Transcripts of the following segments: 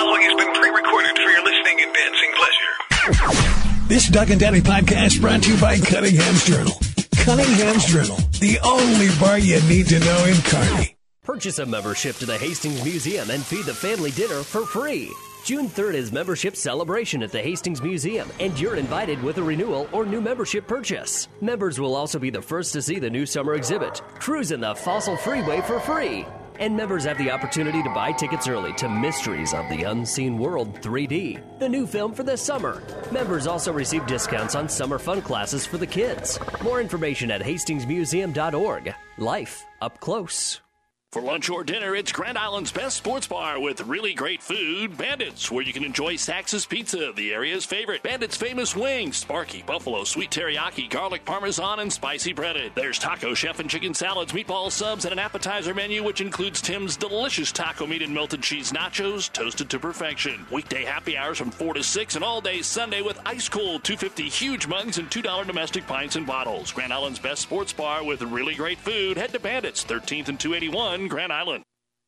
following has been pre-recorded for your listening and dancing pleasure. This Doug and Daddy podcast brought to you by Cunningham's Journal. Cunningham's Journal, the only bar you need to know in Kearney. Purchase a membership to the Hastings Museum and feed the family dinner for free. June 3rd is membership celebration at the Hastings Museum, and you're invited with a renewal or new membership purchase. Members will also be the first to see the new summer exhibit, Cruise in the Fossil Freeway, for free. And members have the opportunity to buy tickets early to Mysteries of the Unseen World 3D, the new film for this summer. Members also receive discounts on summer fun classes for the kids. More information at hastingsmuseum.org. Life up close. For lunch or dinner, it's Grand Island's best sports bar with really great food, Bandits, where you can enjoy Sax's Pizza, the area's favorite. Bandits' famous wings, Sparky, buffalo, sweet teriyaki, garlic parmesan, and spicy breaded. There's Taco Chef and chicken salads, meatball subs, and an appetizer menu, which includes Tim's delicious taco meat and melted cheese nachos, toasted to perfection. Weekday happy hours from 4 to 6 and all day Sunday with ice cold $2.50 huge mugs and $2 domestic pints and bottles. Grand Island's best sports bar with really great food. Head to Bandits, 13th and 281. Grand Island.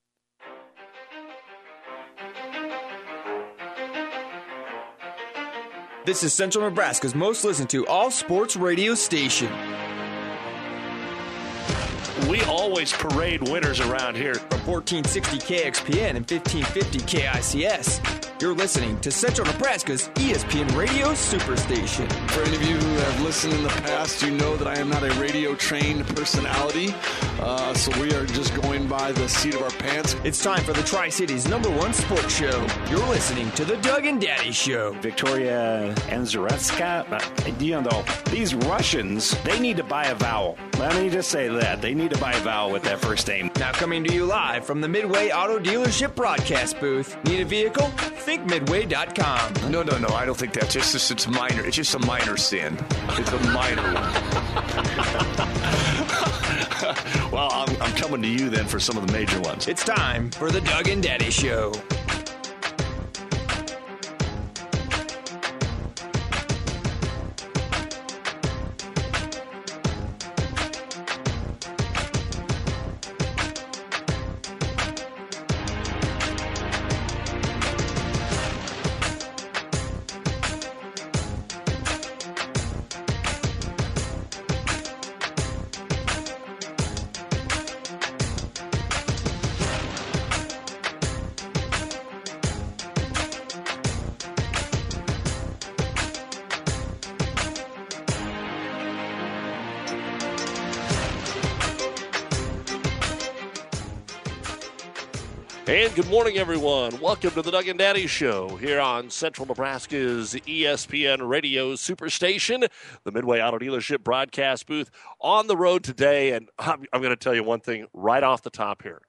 This is Central Nebraska's most listened to all sports radio station. We always parade winners around here. From 1460 KXPN and 1550 KICS. You're listening to Central Nebraska's ESPN Radio Superstation. For any of you who have listened in the past, you know that I am not a radio-trained personality, so we are just going by the seat of our pants. It's time for the Tri-Cities #1 sports show. You're listening to the Doug and Daddy Show. Victoria Anzaretska, these Russians, they need to buy a vowel. Let me just say that. They need to buy a vowel with that first name. Now coming to you live from the Midway Auto Dealership broadcast booth. Need a vehicle? Think Midway.com. No, I don't think that's just it's minor. It's just a minor sin. It's a minor one. Well, I'm coming to you then for some of the major ones. It's time for the Doug and Daddy Show. And good morning, everyone. Welcome to the Doug and Daddy Show here on Central Nebraska's ESPN Radio Superstation, the Midway Auto Dealership broadcast booth on the road today. And I'm going to tell you one thing right off the top here.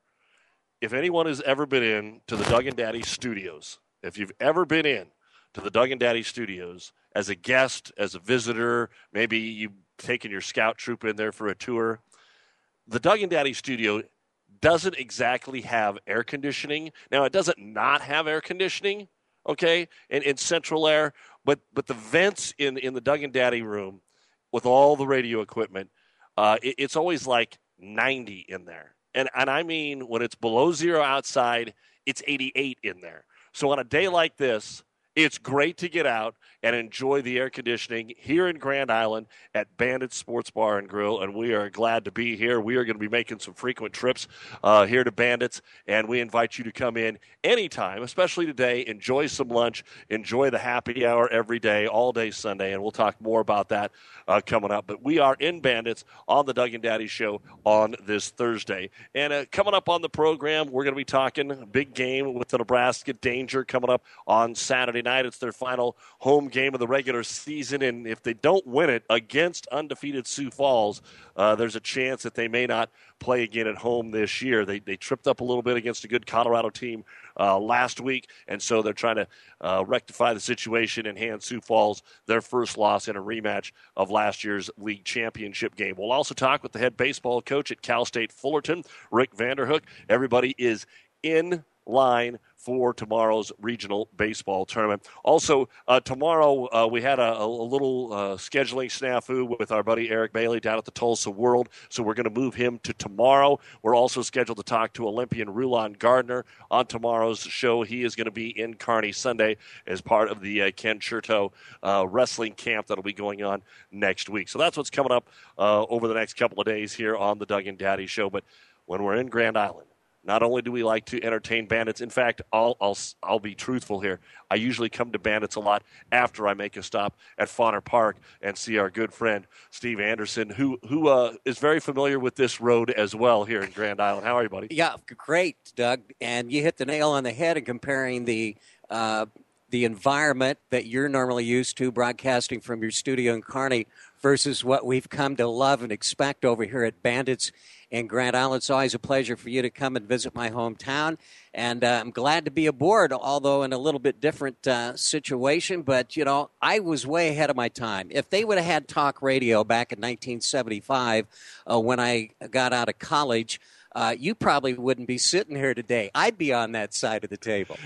If anyone has ever been in to the Doug and Daddy Studios, if you've ever been in to the Doug and Daddy Studios as a guest, as a visitor, maybe you've taken your scout troop in there for a tour, the Doug and Daddy Studio doesn't exactly have air conditioning. Now, it doesn't not have air conditioning, okay, in central air, but the vents in the Doug and Daddy room with all the radio equipment, it's always like 90 in there. And I mean, when it's below zero outside, it's 88 in there. So on a day like this, it's great to get out and enjoy the air conditioning here in Grand Island at Bandit Sports Bar and Grill, and we are glad to be here. We are going to be making some frequent trips here to Bandits, and we invite you to come in anytime, especially today. Enjoy some lunch. Enjoy the happy hour every day, all day Sunday, and we'll talk more about that coming up. But we are in Bandits on the Doug and Daddy Show on this Thursday. And coming up on the program, we're going to be talking a big game with the Nebraska Danger coming up on Saturday night. It's their final home game of the regular season, and if they don't win it against undefeated Sioux Falls, there's a chance that they may not play again at home this year. They tripped up a little bit against a good Colorado team last week, and so they're trying to rectify the situation and hand Sioux Falls their first loss in a rematch of last year's league championship game. We'll also talk with the head baseball coach at Cal State Fullerton, Rick Vanderhook. Everybody is in line for tomorrow's regional baseball tournament. Also, tomorrow we had a little scheduling snafu with our buddy Eric Bailey down at the Tulsa World, so we're going to move him to tomorrow. We're also scheduled to talk to Olympian Rulon Gardner on tomorrow's show. He is going to be in Kearney Sunday as part of the Ken Chertow wrestling camp that will be going on next week. So that's what's coming up over the next couple of days here on the Doug and Daddy Show. But when we're in Grand Island, not only do we like to entertain Bandits, in fact, I'll be truthful here. I usually come to Bandits a lot after I make a stop at Fauner Park and see our good friend Steve Anderson, who is very familiar with this road as well here in Grand Island. How are you, buddy? Yeah, great, Doug. And you hit the nail on the head in comparing the environment that you're normally used to broadcasting from your studio in Kearney versus what we've come to love and expect over here at Bandits in Grand Island. It's always a pleasure for you to come and visit my hometown, and I'm glad to be aboard, although in a little bit different situation. But, you know, I was way ahead of my time. If they would have had talk radio back in 1975 when I got out of college, you probably wouldn't be sitting here today. I'd be on that side of the table.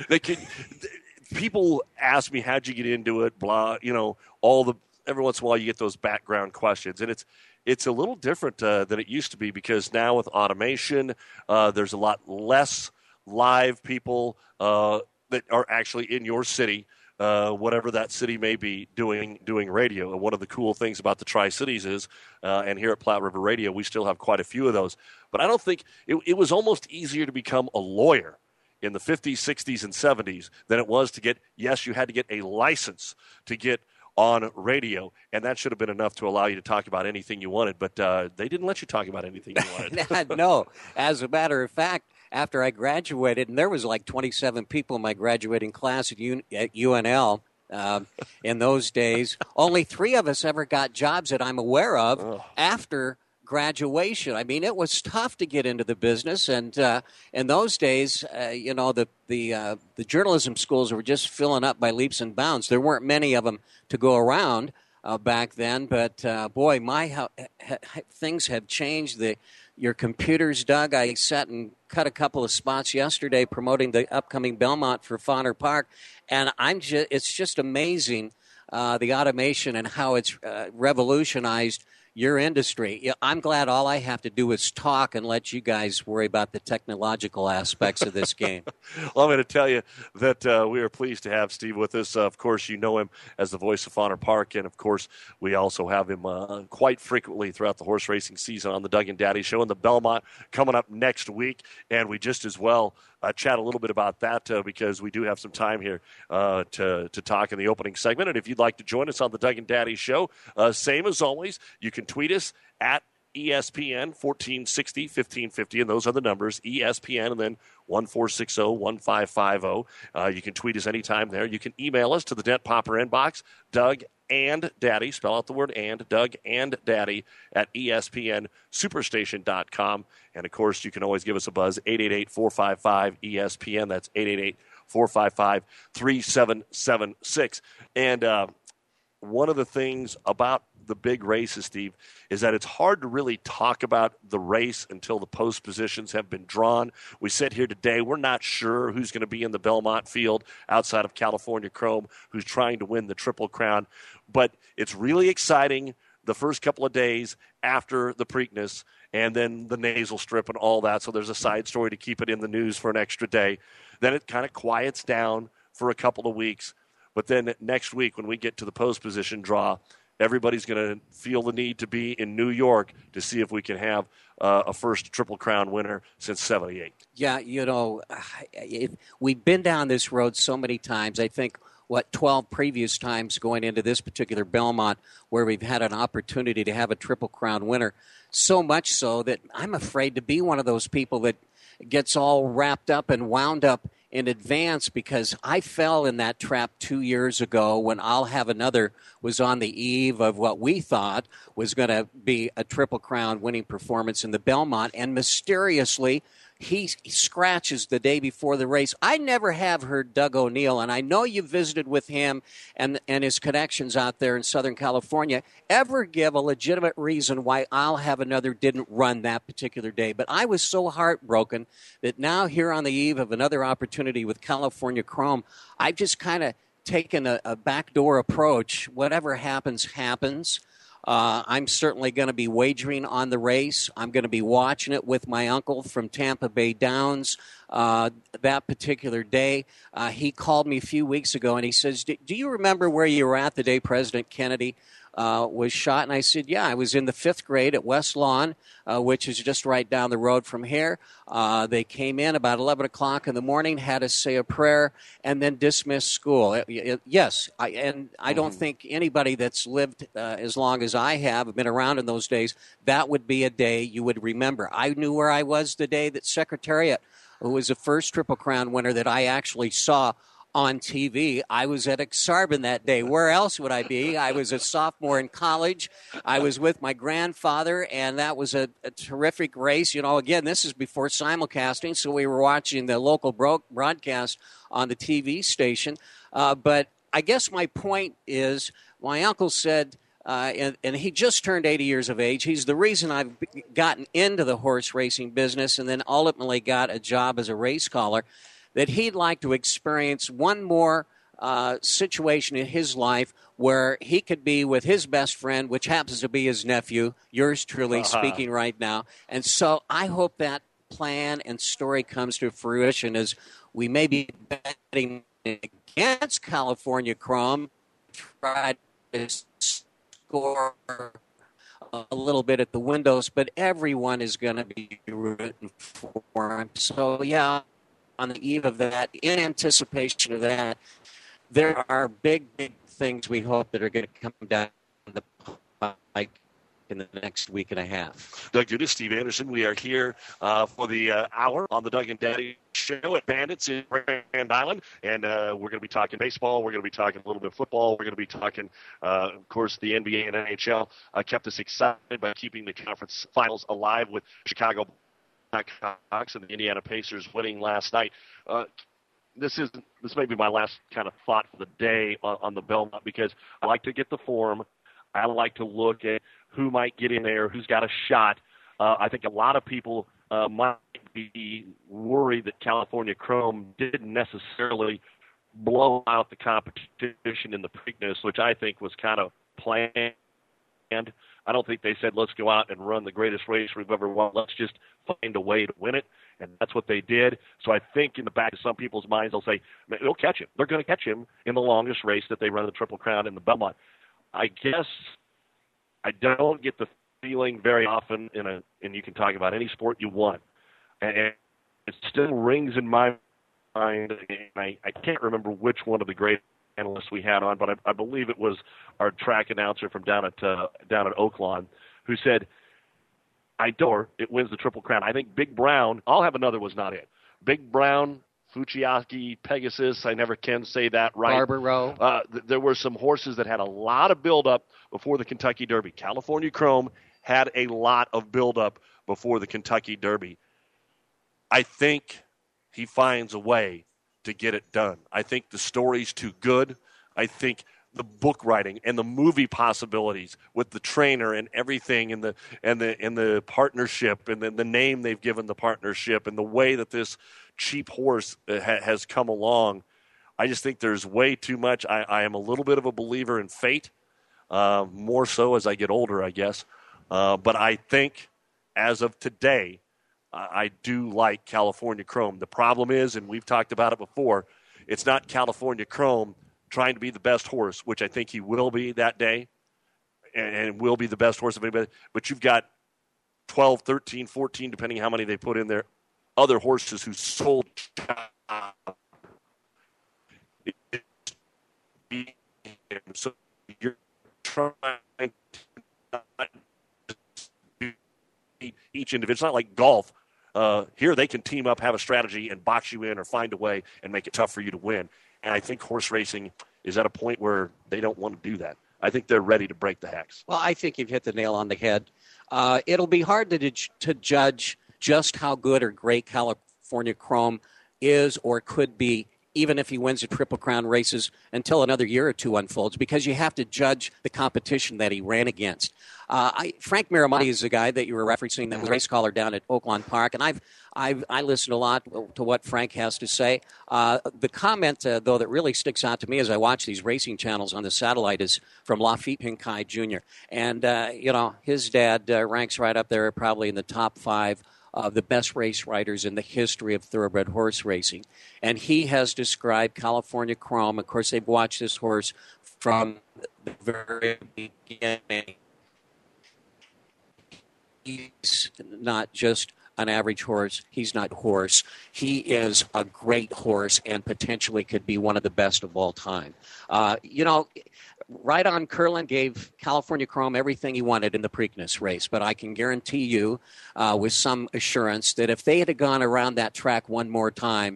People ask me, how'd you get into it, blah, you know, every once in a while you get those background questions, and it's a little different than it used to be because now with automation, there's a lot less live people that are actually in your city, whatever that city may be doing radio. And one of the cool things about the Tri-Cities is, and here at Platte River Radio, we still have quite a few of those. But I don't think it was almost easier to become a lawyer in the 50s, 60s, and 70s than it was to get, yes, you had to get a license to get on radio, and that should have been enough to allow you to talk about anything you wanted, but they didn't let you talk about anything you wanted. No. As a matter of fact, after I graduated, and there was like 27 people in my graduating class at UNL in those days, only 3 of us ever got jobs that I'm aware of after graduation. I mean, it was tough to get into the business, and in those days, you know, the journalism schools were just filling up by leaps and bounds. There weren't many of them to go around back then, but boy, things have changed. Your computers, Doug. I sat and cut a couple of spots yesterday promoting the upcoming Belmont for Fauner Park, and it's just amazing the automation and how it's revolutionized your industry. I'm glad all I have to do is talk and let you guys worry about the technological aspects of this game. Well, I'm going to tell you that we are pleased to have Steve with us. Of course, you know him as the voice of Fauner Park, and of course, we also have him quite frequently throughout the horse racing season on the Doug and Daddy Show and the Belmont coming up next week, and we just as well chat a little bit about that because we do have some time here to talk in the opening segment. And if you'd like to join us on the Doug and Daddy Show, same as always, you can tweet us at ESPN 1460 1550, and those are the numbers, ESPN, and then 1460-1550. You can tweet us anytime there. You can email us to the Dent Popper inbox, Doug and Daddy, spell out the word and, Doug and Daddy at ESPNSuperstation.com. And, of course, you can always give us a buzz, 888-455-ESPN. That's 888-455-3776. And one of the things about the big races, Steve, is that it's hard to really talk about the race until the post positions have been drawn. We sit here today, we're not sure who's going to be in the Belmont field outside of California Chrome, who's trying to win the Triple Crown. But it's really exciting the first couple of days after the Preakness and then the nasal strip and all that. So there's a side story to keep it in the news for an extra day. Then it kind of quiets down for a couple of weeks. But then next week when we get to the post position draw, everybody's going to feel the need to be in New York to see if we can have a first Triple Crown winner since 78. Yeah, you know, we've been down this road so many times. I think, 12 previous times going into this particular Belmont where we've had an opportunity to have a Triple Crown winner. So much so that I'm afraid to be one of those people that gets all wrapped up and wound up in advance, because I fell in that trap 2 years ago when I'll Have Another was on the eve of what we thought was going to be a Triple Crown winning performance in the Belmont, and mysteriously he scratches the day before the race. I never have heard Doug O'Neill, and I know you visited with him and his connections out there in Southern California, ever give a legitimate reason why I'll Have Another didn't run that particular day. But I was so heartbroken that now here on the eve of another opportunity with California Chrome, I've just kind of taken a backdoor approach. Whatever happens, happens. I'm certainly going to be wagering on the race. I'm going to be watching it with my uncle from Tampa Bay Downs that particular day. He called me a few weeks ago, and he says, do you remember where you were at the day President Kennedy was shot? And I said, yeah, I was in the 5th grade at West Lawn, which is just right down the road from here. They came in about 11 o'clock in the morning, had us say a prayer, and then dismissed school. Yes, I don't think anybody that's lived as long as I have, been around in those days, that would be a day you would remember. I knew where I was the day that Secretariat, who was the first Triple Crown winner that I actually saw on TV. I was at Exarban that day. Where else would I be? I was a sophomore in college. I was with my grandfather, and that was a terrific race. You know, again, this is before simulcasting, so we were watching the local broadcast on the TV station. But I guess my point is, my uncle said, and he just turned 80 years of age. He's the reason I've gotten into the horse racing business and then ultimately got a job as a race caller, that he'd like to experience one more situation in his life where he could be with his best friend, which happens to be his nephew, yours truly, speaking right now. And so I hope that plan and story comes to fruition as we may be betting against California Chrome, try to score a little bit at the windows, but everyone is going to be rooting for him. So, yeah, on the eve of that, in anticipation of that, there are big things we hope that are going to come down the pike in the next week and a half. Doug Duda, Steve Anderson, we are here for the hour on the Doug and Daddy Show at Bandits in Grand Island, and we're going to be talking baseball, we're going to be talking a little bit of football, we're going to be talking, of course, the NBA and NHL kept us excited by keeping the conference finals alive with Chicago Blackhawks and the Indiana Pacers winning last night. This may be my last kind of thought for the day on the Belmont, because I like to get the form. I like to look at who might get in there, who's got a shot. I think a lot of people might be worried that California Chrome didn't necessarily blow out the competition in the Preakness, which I think was kind of planned. I don't think they said, let's go out and run the greatest race we've ever won. Let's just find a way to win it. And that's what they did. So I think in the back of some people's minds, they'll say, they'll catch him. They're going to catch him in the longest race that they run the Triple Crown in the Belmont. I guess I don't get the feeling very often and you can talk about any sport you want. And it still rings in my mind, and I can't remember which one of the great analysts we had on, but I believe it was our track announcer from down at Oaklawn, who said, it wins the Triple Crown. I think Big Brown, I'll Have Another was not it. Big Brown, Fuchiaki, Pegasus, I never can say that right. Barbaro. There were some horses that had a lot of buildup before the Kentucky Derby. California Chrome had a lot of buildup before the Kentucky Derby. I think he finds a way to get it done. I think the story's too good. I think the book writing and the movie possibilities with the trainer and everything and the partnership and the name they've given the partnership and the way that this cheap horse has come along, I just think there's way too much. I am a little bit of a believer in fate, more so as I get older, I guess. But I think as of today, I do like California Chrome. The problem is, and we've talked about it before, it's not California Chrome trying to be the best horse, which I think he will be that day and will be the best horse of anybody. But you've got 12, 13, 14, depending how many they put in there, other horses who sold. So you're trying to each individual. It's not like golf. Here they can team up, have a strategy, and box you in or find a way and make it tough for you to win. And I think horse racing is at a point where they don't want to do that. I think they're ready to break the hex. Well, I think you've hit the nail on the head. It'll be hard to judge just how good or great California Chrome is or could be, even if he wins the Triple Crown races, until another year or two unfolds, because you have to judge the competition that he ran against. Frank Miramonte is the guy that you were referencing, that was a race caller down at Oaklawn Park, and I listened a lot to what Frank has to say. The comment, though, that really sticks out to me as I watch these racing channels on the satellite is from Lafitte Pinkai Jr. And, his dad ranks right up there probably in the top 5 of the best race riders in the history of thoroughbred horse racing. And he has described California Chrome. Of course, they've watched this horse from the very beginning. He's not just an average horse. He's not horse. He is a great horse and potentially could be one of the best of all time. Right On Curlin gave California Chrome everything he wanted in the Preakness race, but I can guarantee you with some assurance that if they had gone around that track one more time,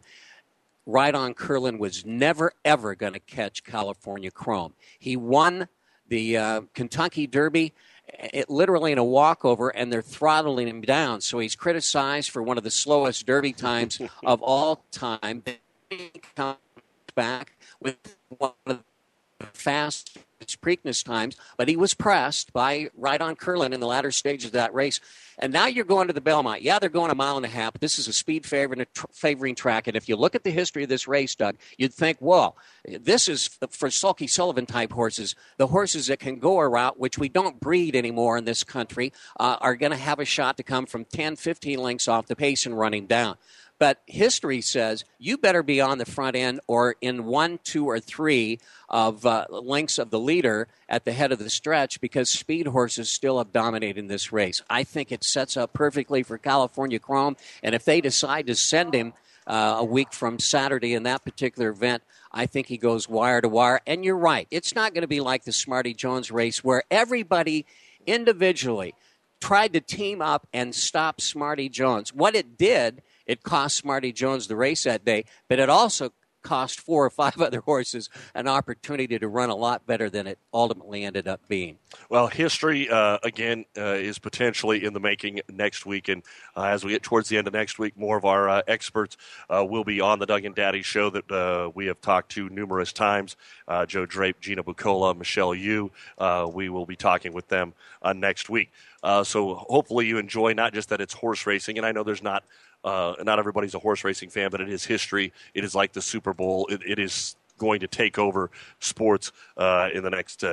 Right On Curlin was never, ever going to catch California Chrome. He won the Kentucky Derby literally in a walkover, and they're throttling him down. So he's criticized for one of the slowest Derby times of all time. Then he comes back with one of the fastest Preakness times, but he was pressed by Right On Curlin in the latter stages of that race. And now you're going to the Belmont. Yeah, they're going a mile and a half, but this is a speed favoring track. And if you look at the history of this race, Doug, you'd think, well, this is for Sulky Sullivan type horses. The horses that can go a route, which we don't breed anymore in this country, are going to have a shot to come from 10, 15 lengths off the pace and running down. But history says you better be on the front end or in 1, 2, or 3 of lengths of the leader at the head of the stretch, because speed horses still have dominated in this race. I think it sets up perfectly for California Chrome, and if they decide to send him a week from Saturday in that particular event, I think he goes wire to wire. And you're right, it's not going to be like the Smarty Jones race where everybody individually tried to team up and stop Smarty Jones. What it did, it cost Smarty Jones the race that day, but it also cost 4 or 5 other horses an opportunity to run a lot better than it ultimately ended up being. Well, history, again, is potentially in the making next week. And as we get towards the end of next week, more of our experts will be on the Doug and Daddy show that we have talked to numerous times. Joe Drape, Gina Bucola, Michelle Yu. We will be talking with them next week. So hopefully you enjoy not just that it's horse racing, and I know there's not everybody's a horse racing fan, but it is history. It is like the Super Bowl. It is going to take over sports in the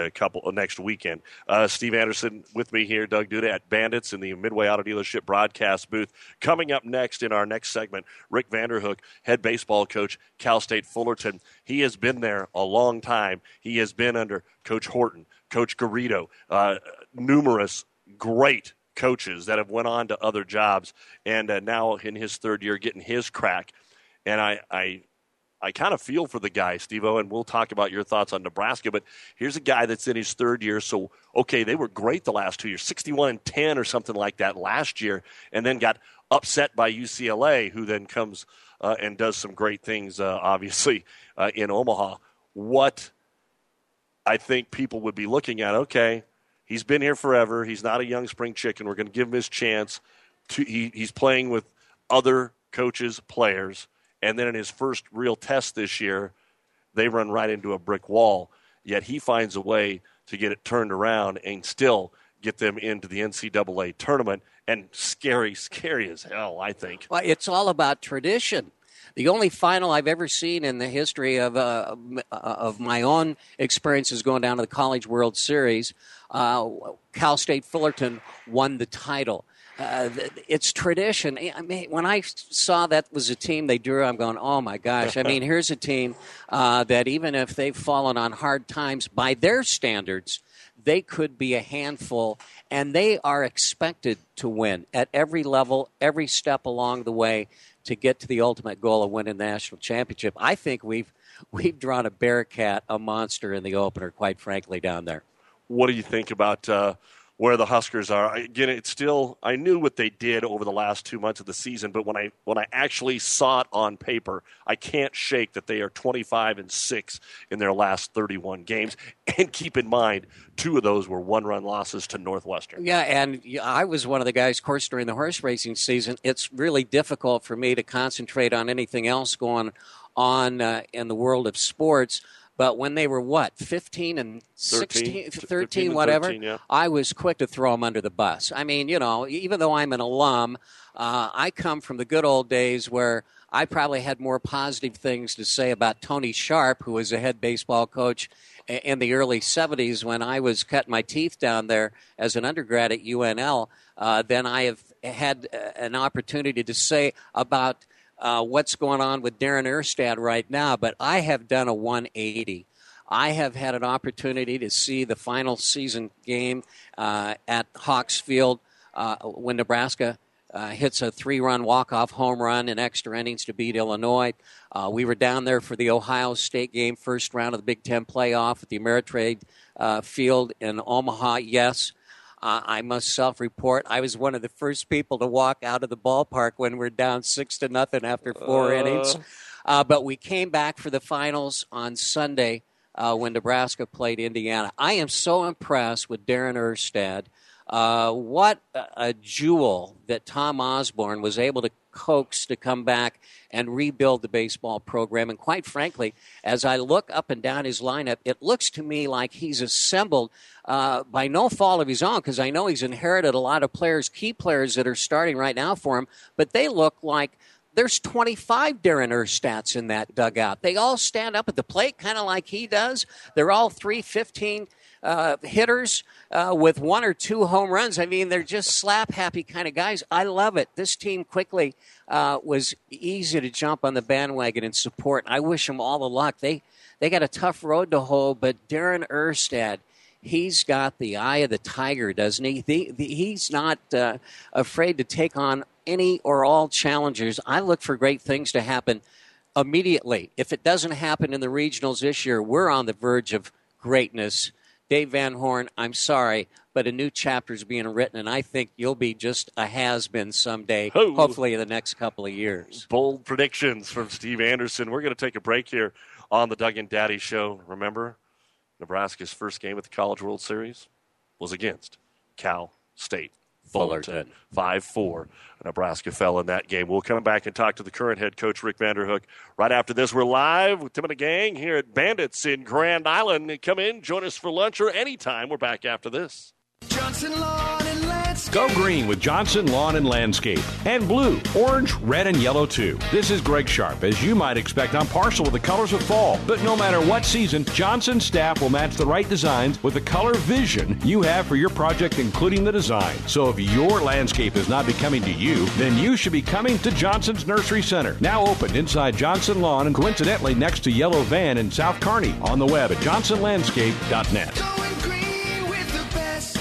next weekend. Steve Anderson with me here, Doug Duda at Bandits in the Midway Auto Dealership broadcast booth. Coming up next in our next segment, Rick Vanderhook, head baseball coach, Cal State Fullerton. He has been there a long time. He has been under Coach Horton, Coach Garrido, numerous great coaches that have went on to other jobs, and now in his third year getting his crack. And I kind of feel for the guy, Steve-O, and we'll talk about your thoughts on Nebraska, but here's a guy that's in his third year. So, okay, they were great the last 2 years, 61-10 or something like that last year, and then got upset by UCLA, who then comes and does some great things, obviously, in Omaha. What I think people would be looking at, okay, he's been here forever. He's not a young spring chicken. We're going to give him his chance. He's playing with other coaches, players, and then in his first real test this year, they run right into a brick wall. Yet he finds a way to get it turned around and still get them into the NCAA tournament. And scary as hell, I think. Well, it's all about tradition. The only final I've ever seen in the history of my own experiences going down to the College World Series, Cal State Fullerton won the title. It's tradition. I mean, when I saw that was a team they drew, I'm going, oh, my gosh. I mean, here's a team that even if they've fallen on hard times by their standards, they could be a handful, and they are expected to win at every level, every step along the way to get to the ultimate goal of winning the national championship. I think we've drawn a monster in the opener, quite frankly, down there. What do you think about where the Huskers are. Again, it's still, I knew what they did over the last 2 months of the season, but when I actually saw it on paper, I can't shake that they are 25-6 in their last 31 games. And keep in mind, 2 of those were one-run losses to Northwestern. Yeah, and I was one of the guys, of course, during the horse racing season. It's really difficult for me to concentrate on anything else going on in the world of sports. But when they were, 15 and 16, 13, whatever, 13, yeah. I was quick to throw them under the bus. I mean, even though I'm an alum, I come from the good old days where I probably had more positive things to say about Tony Sharp, who was a head baseball coach in the early 70s when I was cutting my teeth down there as an undergrad at UNL, than I have had an opportunity to say about what's going on with Darren Erstad right now, but I have done a 180. I have had an opportunity to see the final season game at Hawks Field when Nebraska hits a 3-run walk-off home run in extra innings to beat Illinois. We were down there for the Ohio State game, first round of the Big Ten playoff at the Ameritrade Field in Omaha. Yes, I must self-report, I was one of the first people to walk out of the ballpark when we're down 6-0 after 4 innings. But we came back for the finals on Sunday when Nebraska played Indiana. I am so impressed with Darren Erstad. What a jewel that Tom Osborne was able to coax to come back and rebuild the baseball program. And quite frankly, as I look up and down his lineup, it looks to me like he's assembled by no fault of his own, because I know he's inherited a lot of players, key players that are starting right now for him, but they look like there's 25 Darren Erstads in that dugout. They all stand up at the plate kind of like he does. They're all 315 hitters with 1 or 2 home runs. I mean, they're just slap-happy kind of guys. I love it. This team quickly was easy to jump on the bandwagon and support. I wish them all the luck. They got a tough road to hoe, but Darren Erstad, he's got the eye of the tiger, doesn't he? He's not afraid to take on any or all challengers. I look for great things to happen immediately. If it doesn't happen in the regionals this year, we're on the verge of greatness. Dave Van Horn, I'm sorry, but a new chapter is being written, and I think you'll be just a has-been someday, hopefully in the next couple of years. Bold predictions from Steve Anderson. We're going to take a break here on the Doug and Daddy Show. Remember, Nebraska's first game at the College World Series was against Cal State Fullerton. 5-4. Nebraska fell in that game. We'll come back and talk to the current head coach, Rick Vanderhook. Right after this, we're live with Tim and the gang here at Bandits in Grand Island. Come in, join us for lunch or anytime. We're back after this. Johnson Lawn and Landscape. Go green with Johnson Lawn and Landscape. And blue, orange, red, and yellow too. This is Greg Sharp. As you might expect, I'm partial to the colors of fall. But no matter what season, Johnson's staff will match the right designs with the color vision you have for your project, including the design. So if your landscape is not becoming to you, then you should be coming to Johnson's Nursery Center. Now open inside Johnson Lawn and coincidentally next to Yellow Van in South Kearney. On the web at johnsonlandscape.net. Going green with the best.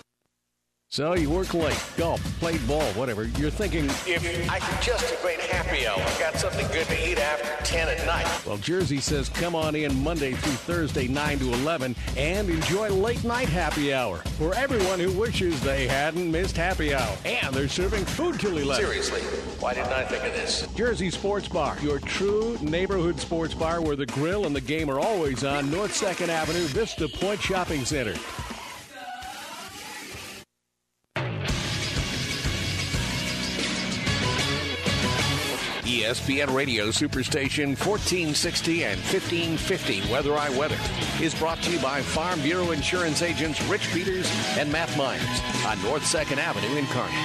So you work late, golf, played ball, whatever. You're thinking, if I could just a great happy hour, got something good to eat after 10 at night. Well, Jersey says come on in Monday through Thursday, 9 to 11, and enjoy late night happy hour for everyone who wishes they hadn't missed happy hour. And they're serving food till 11. Seriously, why didn't I think of this? Jersey Sports Bar, your true neighborhood sports bar where the grill and the game are always on North 2nd Avenue, Vista Point Shopping Center. ESPN Radio Superstation 1460 and 1550 Weather I Weather is brought to you by Farm Bureau Insurance agents Rich Peters and Matt Myers on North 2nd Avenue in Kearney.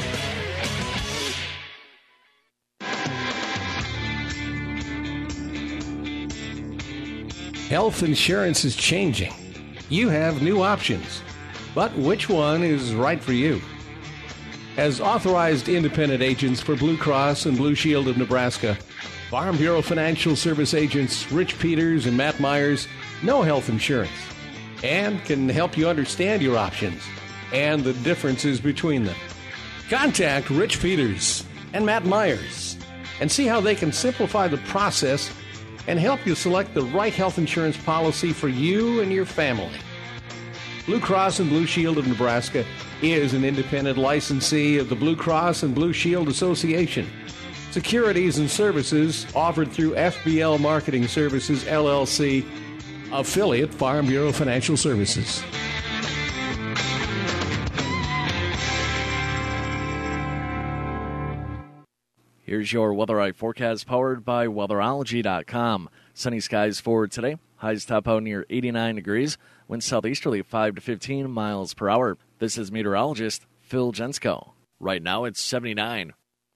Health insurance is changing. You have new options, but which one is right for you? As authorized independent agents for Blue Cross and Blue Shield of Nebraska, Farm Bureau Financial Service agents Rich Peters and Matt Myers know health insurance and can help you understand your options and the differences between them. Contact Rich Peters and Matt Myers and see how they can simplify the process and help you select the right health insurance policy for you and your family. Blue Cross and Blue Shield of Nebraska is an independent licensee of the Blue Cross and Blue Shield Association. Securities and services offered through FBL Marketing Services, LLC, affiliate Farm Bureau Financial Services. Here's your Weather Eye forecast powered by Weatherology.com. Sunny skies for today. Highs top out near 89 degrees. Winds southeasterly 5 to 15 miles per hour. This is meteorologist Phil Jensko. Right now it's 79.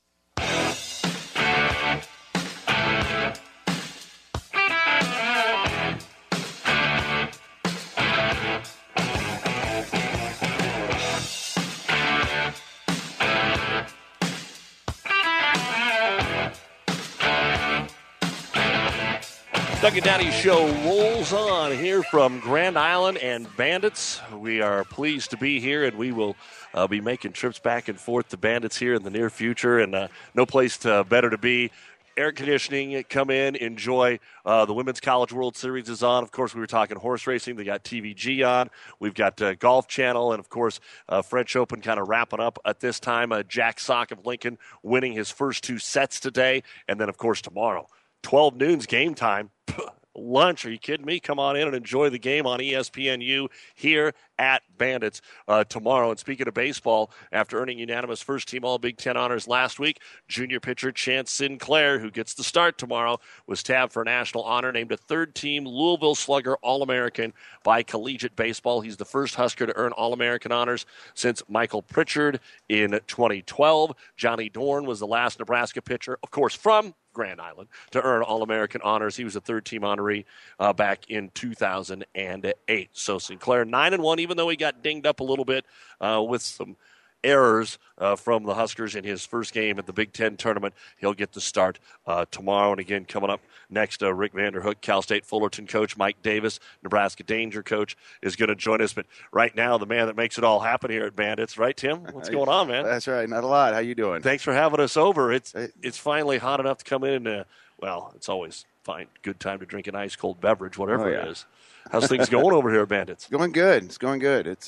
Doug and Daddy Show rolls on here from Grand Island and Bandits. We are pleased to be here, and we will be making trips back and forth to Bandits here in the near future, and no place better to be. Air conditioning, come in, enjoy. The Women's College World Series is on. Of course, we were talking horse racing. They got TVG on. We've got Golf Channel, and, of course, French Open kind of wrapping up at this time. Jack Sock of Lincoln winning his first 2 sets today, and then, of course, tomorrow. 12 noon's game time. Lunch, are you kidding me? Come on in and enjoy the game on ESPNU here at Bandits tomorrow. And speaking of baseball, after earning unanimous first-team All-Big Ten honors last week, junior pitcher Chance Sinclair, who gets the start tomorrow, was tabbed for a national honor, named a third-team Louisville Slugger All-American by Collegiate Baseball. He's the first Husker to earn All-American honors since Michael Pritchard in 2012. Johnny Dorn was the last Nebraska pitcher, of course, from Grand Island, to earn All-American honors. He was a third-team honoree back in 2008. So Sinclair 9-1, even though he got dinged up a little bit with some errors from the Huskers in his first game at the Big Ten tournament. He'll get the start tomorrow. And again, coming up next, Rick Vanderhook, Cal State Fullerton coach, Mike Davis, Nebraska Danger coach, is going to join us. But right now, the man that makes it all happen here at Bandits, right, Tim? What's going on, man? That's right. Not a lot. How you doing? Thanks for having us over. It's finally hot enough to come in. Well, it's always fine. Good time to drink an ice cold beverage, whatever it is. How's things going over here at Bandits? Going good. It's going good. It's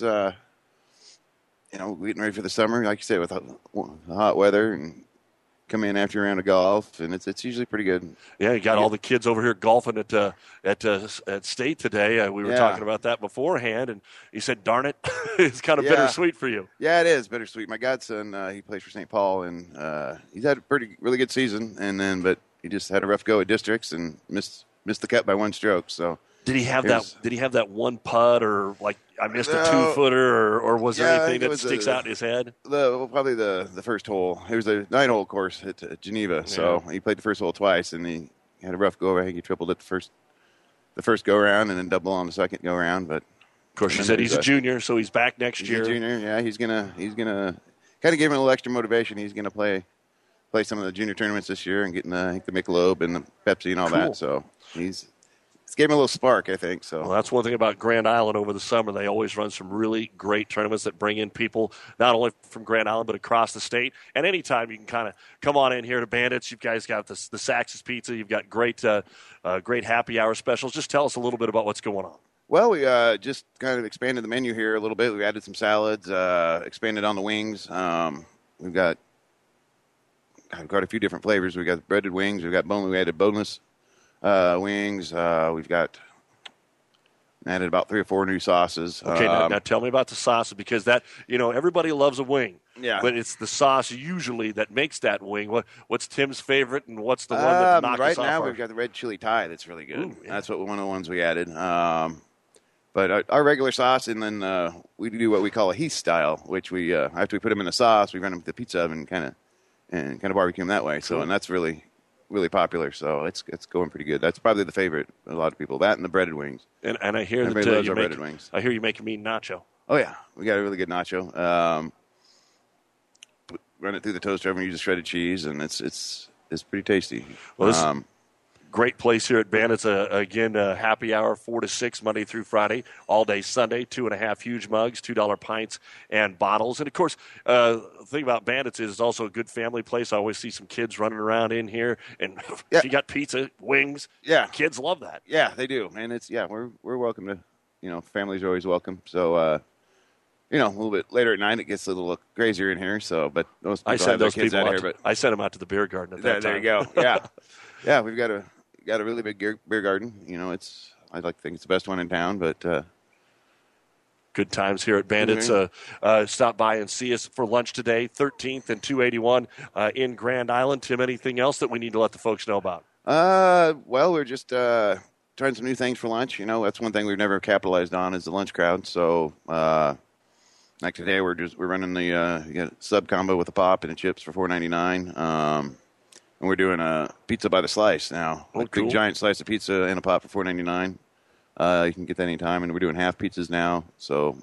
getting ready for the summer, like you said, with the hot weather, and come in after a round of golf, and it's usually pretty good. Yeah, you got all the kids over here golfing at State today. We were talking about that beforehand, and you said, "Darn it, it's kind of bittersweet for you." Yeah, it is bittersweet. My godson, he plays for St. Paul, and he's had a really good season, but he just had a rough go at districts and missed the cut by 1 stroke. So. Did he have that one putt, or like I missed a 2-footer, or was there anything that sticks out in his head? Probably the first hole. It was a 9-hole course at Geneva, so he played the first hole twice, and he had a rough go. I think he tripled it the first go round, and then double on the second go round. But of course, you said he's a junior, so he's back next year. A junior, yeah. He's gonna kind of give him a little extra motivation. He's gonna play some of the junior tournaments this year and get the Michelob and the Pepsi and all that. So it's gave him a little spark, I think. So that's one thing about Grand Island over the summer. They always run some really great tournaments that bring in people not only from Grand Island but across the state. And anytime you can kind of come on in here to Bandits. You guys got the Sax's Pizza. You've got great happy hour specials. Just tell us a little bit about what's going on. Well, we just kind of expanded the menu here a little bit. We added some salads, expanded on the wings. We've got quite a few different flavors. We've got breaded wings. We've got we added boneless wings. We've got added about 3 or 4 new sauces. Okay, now tell me about the sauces, because that everybody loves a wing. Yeah, but it's the sauce usually that makes that wing. What's Tim's favorite, and what's the one that knocks us off? Right now, we've got the red chili Thai that's really good. Ooh, yeah. That's one of the ones we added. But our regular sauce, and then we do what we call a Heath style, which we after we put them in the sauce, we run them through the pizza oven and kind of barbecue them that way. So, and that's really popular. So it's going pretty good. That's probably the favorite of a lot of people. That and the breaded wings. And I hear everybody loves our breaded wings. I hear you make a mean nacho. Oh yeah, we got a really good nacho. Run it through the toaster oven, use the shredded cheese, and it's pretty tasty. Well, this great place here at Bandits. Again, happy hour 4 to 6 Monday through Friday, all day Sunday. 2.5 huge mugs, $2 pints and bottles. And of course, the thing about Bandits is it's also a good family place. I always see some kids running around in here, and you got pizza, wings. Yeah, kids love that. Yeah, they do, and we're welcome to families are always welcome. So, a little bit later at night, it gets a little crazier in here. So, but most people I sent have their those kids people out out. here. I sent them out to the beer garden at that time. There you go. Yeah, yeah. We've got a really big beer garden. I like to think it's the best one in town, but. Good times here at Bandits. Stop by and see us for lunch today, 13th and 281 in Grand Island. Tim, anything else that we need to let the folks know about? Well, we're just trying some new things for lunch. That's one thing we've never capitalized on is the lunch crowd. So, like today, we're running the sub combo with a pop and the chips for $4.99. And we're doing a pizza by the slice now. Oh, a cool. big giant slice of pizza and a pop for $4.99. You can get that anytime, and we're doing half pizzas now. So,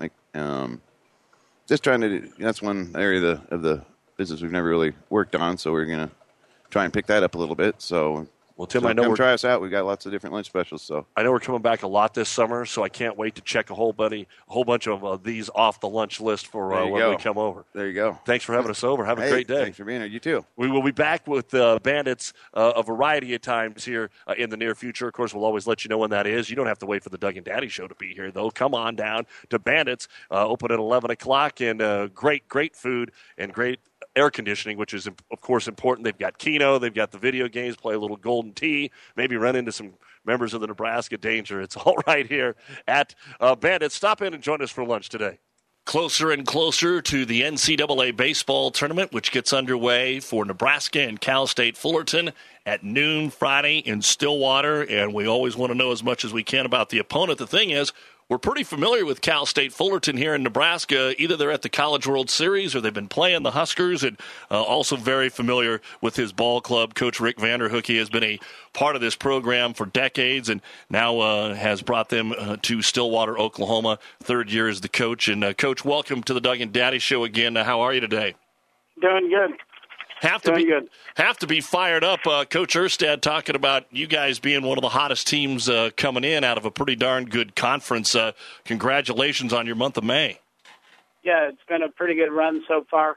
just trying to. That's one area of the business we've never really worked on. So we're gonna try and pick that up a little bit. So, well, Tim, so I know come try us out. We've got lots of different lunch specials. So I know we're coming back a lot this summer, so I can't wait to check a whole bunch of these off the lunch list for when we come over. There you go. Thanks for having us over. Have a great day. Thanks for being here. You too. We will be back with Bandits a variety of times here in the near future. Of course, we'll always let you know when that is. You don't have to wait for the Doug and Daddy show to be here, though. Come on down to Bandits, open at 11 o'clock, and great food and great air conditioning, which is, of course, important. They've got Keno. They've got the video games, play a little Golden Tee, maybe run into some members of the Nebraska Danger. It's all right here at Bandits. Stop in and join us for lunch today. Closer and closer to the NCAA baseball tournament, which gets underway for Nebraska and Cal State Fullerton at noon Friday in Stillwater, and we always want to know as much as we can about the opponent. The thing is, we're pretty familiar with Cal State Fullerton here in Nebraska. Either they're at the College World Series or they've been playing the Huskers, and also very familiar with his ball club. Coach Rick Vanderhook, he has been a part of this program for decades and now has brought them to Stillwater, Oklahoma. Third year as the coach. And, Coach, welcome to the Doug and Daddy Show again. How are you today? Doing good. Have to be fired up. Coach Erstad talking about you guys being one of the hottest teams coming in out of a pretty darn good conference. Congratulations on your month of May. Yeah, it's been a pretty good run so far.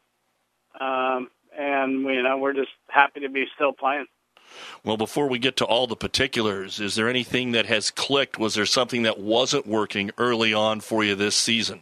And, we're just happy to be still playing. Well, before we get to all the particulars, is there anything that has clicked? Was there something that wasn't working early on for you this season?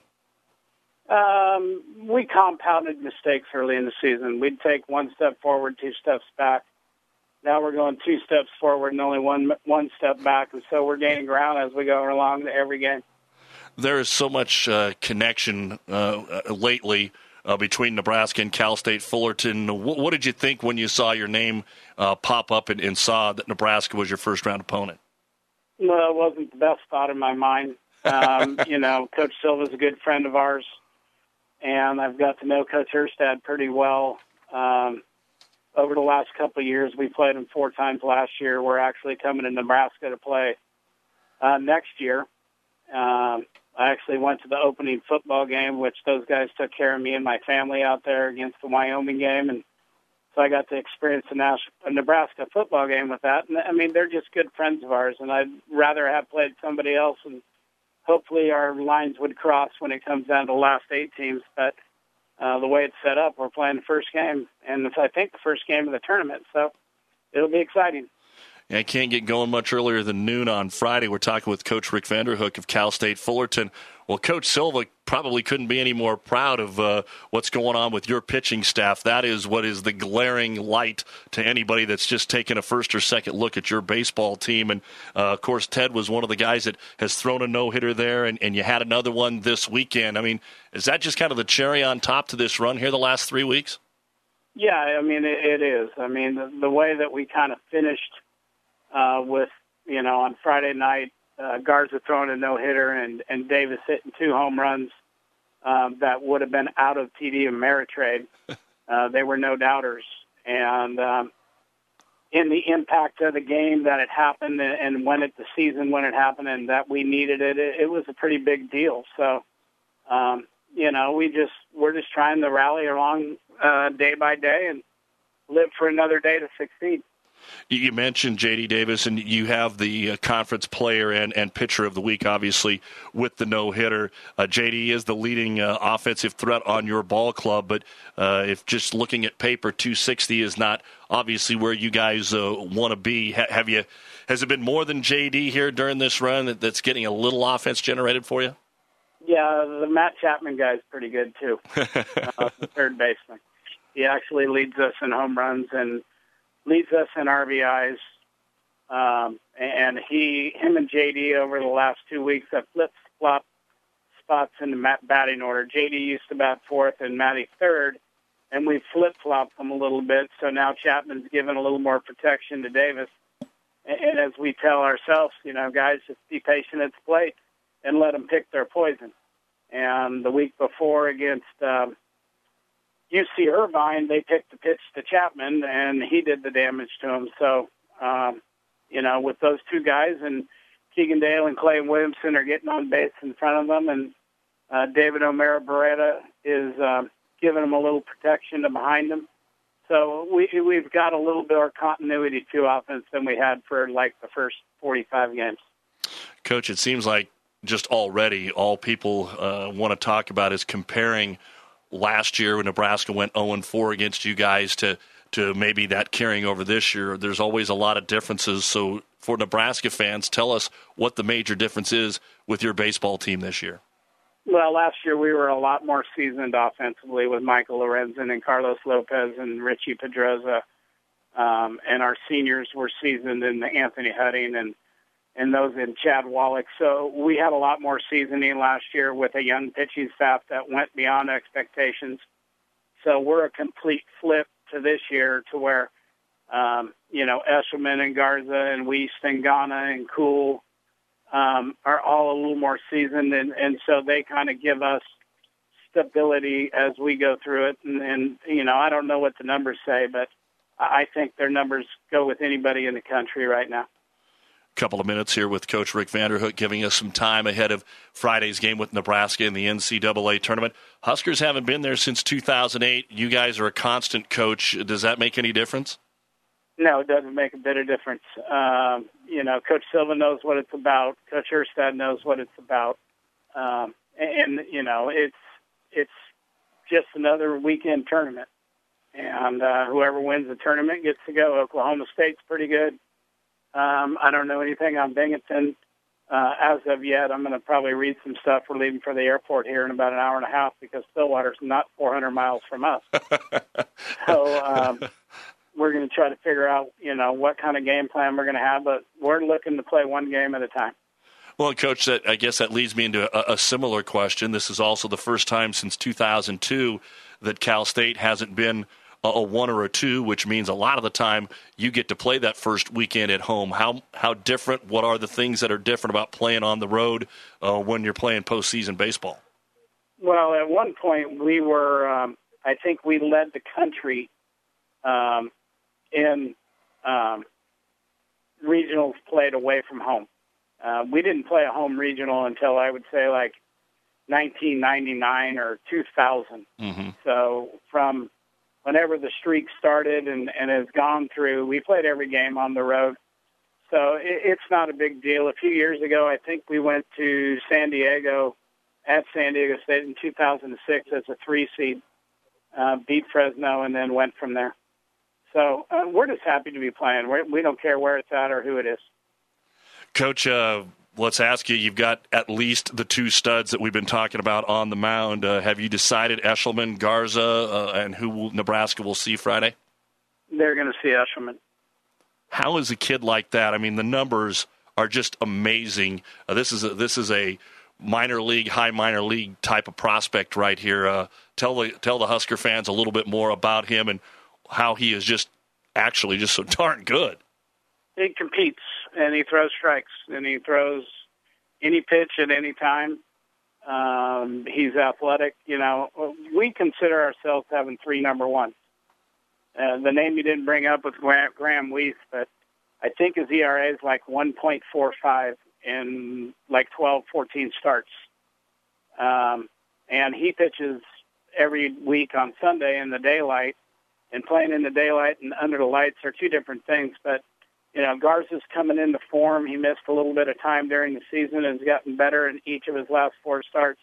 We compounded mistakes early in the season. We'd take one step forward, 2 steps back. Now we're going 2 steps forward and only one step back, and so we're gaining ground as we go along to every game. There is so much connection lately between Nebraska and Cal State Fullerton. What did you think when you saw your name pop up and saw that Nebraska was your first-round opponent? Well, it wasn't the best thought in my mind. Coach Silva's a good friend of ours. And I've got to know Coach Erstad pretty well. Over the last couple of years, we played him 4 times last year. We're actually coming to Nebraska to play next year. I actually went to the opening football game, which those guys took care of me and my family out there against the Wyoming game. And so I got to experience a Nebraska football game with that. And, they're just good friends of ours, and I'd rather have played somebody else and hopefully our lines would cross when it comes down to the last 8 teams. But the way it's set up, we're playing the first game, and it's, I think, the first game of the tournament. So it'll be exciting. Yeah, I can't get going much earlier than noon on Friday. We're talking with Coach Rick Vanderhook of Cal State Fullerton. Well, Coach Silva probably couldn't be any more proud of what's going on with your pitching staff. That is what is the glaring light to anybody that's just taken a first or second look at your baseball team. And, of course, Ted was one of the guys that has thrown a no-hitter there, and you had another one this weekend. Is that just kind of the cherry on top to this run here the last 3 weeks? Yeah, it is. The way that we kind of finished with, on Friday night, Garza throwing a no-hitter and Davis hitting 2 home runs that would have been out of TD Ameritrade. They were no doubters. And in the impact of the game that it happened and the season when it happened and that we needed it, it was a pretty big deal. So, we're just trying to rally along day by day and live for another day to succeed. You mentioned J.D. Davis, and you have the conference player and pitcher of the week, obviously, with the no-hitter. J.D. is the leading offensive threat on your ball club, but if just looking at paper, 260 is not obviously where you guys want to be. Has it been more than J.D. here during this run that's getting a little offense generated for you? Yeah, the Matt Chapman guy's pretty good, too, the third baseman. He actually leads us in home runs and leads us in RBIs. And him and JD over the last 2 weeks have flip-flopped spots in the batting order. JD used to bat fourth and Matty third, and we flip-flopped them a little bit. So now Chapman's given a little more protection to Davis. And as we tell ourselves, guys, just be patient at the plate and let them pick their poison. And the week before against UC Irvine, they picked the pitch to Chapman, and he did the damage to him. So, with those two guys, and Keegan Dale and Clay Williamson are getting on base in front of them, and David O'Mara Beretta is giving them a little protection to behind them. So we've got a little bit more continuity to offense than we had for, the first 45 games. Coach, it seems like just already all people want to talk about is comparing last year when Nebraska went 0-4 against you guys to maybe that carrying over this year. There's always a lot of differences. So for Nebraska fans, tell us what the major difference is with your baseball team this year. Well, last year we were a lot more seasoned offensively with Michael Lorenzen and Carlos Lopez and Richie Pedroza. And our seniors were seasoned in Anthony Hudding and those in Chad Wallach. So we had a lot more seasoning last year with a young pitching staff that went beyond expectations. So we're a complete flip to this year to where, Eshelman and Garza and Weiss and Ghana and Kuhl are all a little more seasoned. And so they kind of give us stability as we go through it. And, I don't know what the numbers say, but I think their numbers go with anybody in the country right now. Couple of minutes here with Coach Rick Vanderhook giving us some time ahead of Friday's game with Nebraska in the NCAA tournament. Huskers haven't been there since 2008. You guys are a constant, Coach. Does that make any difference? No, it doesn't make a bit of difference. Coach Silva knows what it's about. Coach Erstad knows what it's about. It's just another weekend tournament. And whoever wins the tournament gets to go. Oklahoma State's pretty good. I don't know anything on Binghamton as of yet. I'm going to probably read some stuff. We're leaving for the airport here in about an hour and a half because Stillwater's not 400 miles from us. So we're going to try to figure out, what kind of game plan we're going to have. But we're looking to play one game at a time. Well, Coach, I guess that leads me into a similar question. This is also the first time since 2002 that Cal State hasn't been a 1 or a 2, which means a lot of the time you get to play that first weekend at home. How different? What are the things that are different about playing on the road when you're playing postseason baseball? Well, at one point we were, I think we led the country in regionals played away from home. We didn't play a home regional until I would say 1999 or 2000. Mm-hmm. So from whenever the streak started and has gone through, we played every game on the road. So it's not a big deal. A few years ago, I think we went to San Diego at San Diego State in 2006 as a 3 seed, beat Fresno, and then went from there. So we're just happy to be playing. We don't care where it's at or who it is. Coach, let's ask you, you've got at least the 2 studs that we've been talking about on the mound. Have you decided Eshelman, Garza, and who Nebraska will see Friday? They're going to see Eshelman. How is a kid like that? I mean, the numbers are just amazing. This is a minor league, high minor league type of prospect right here. Tell the Husker fans a little bit more about him and how he is just so darn good. He competes, and he throws strikes, and he throws any pitch at any time. He's athletic. We consider ourselves having 3 number ones. The name you didn't bring up was Graham Weiss, but I think his ERA is 1.45 in 12, 14 starts. And he pitches every week on Sunday in the daylight, and playing in the daylight and under the lights are two different things. But, Garza's coming into form. He missed a little bit of time during the season and has gotten better in each of his last 4 starts.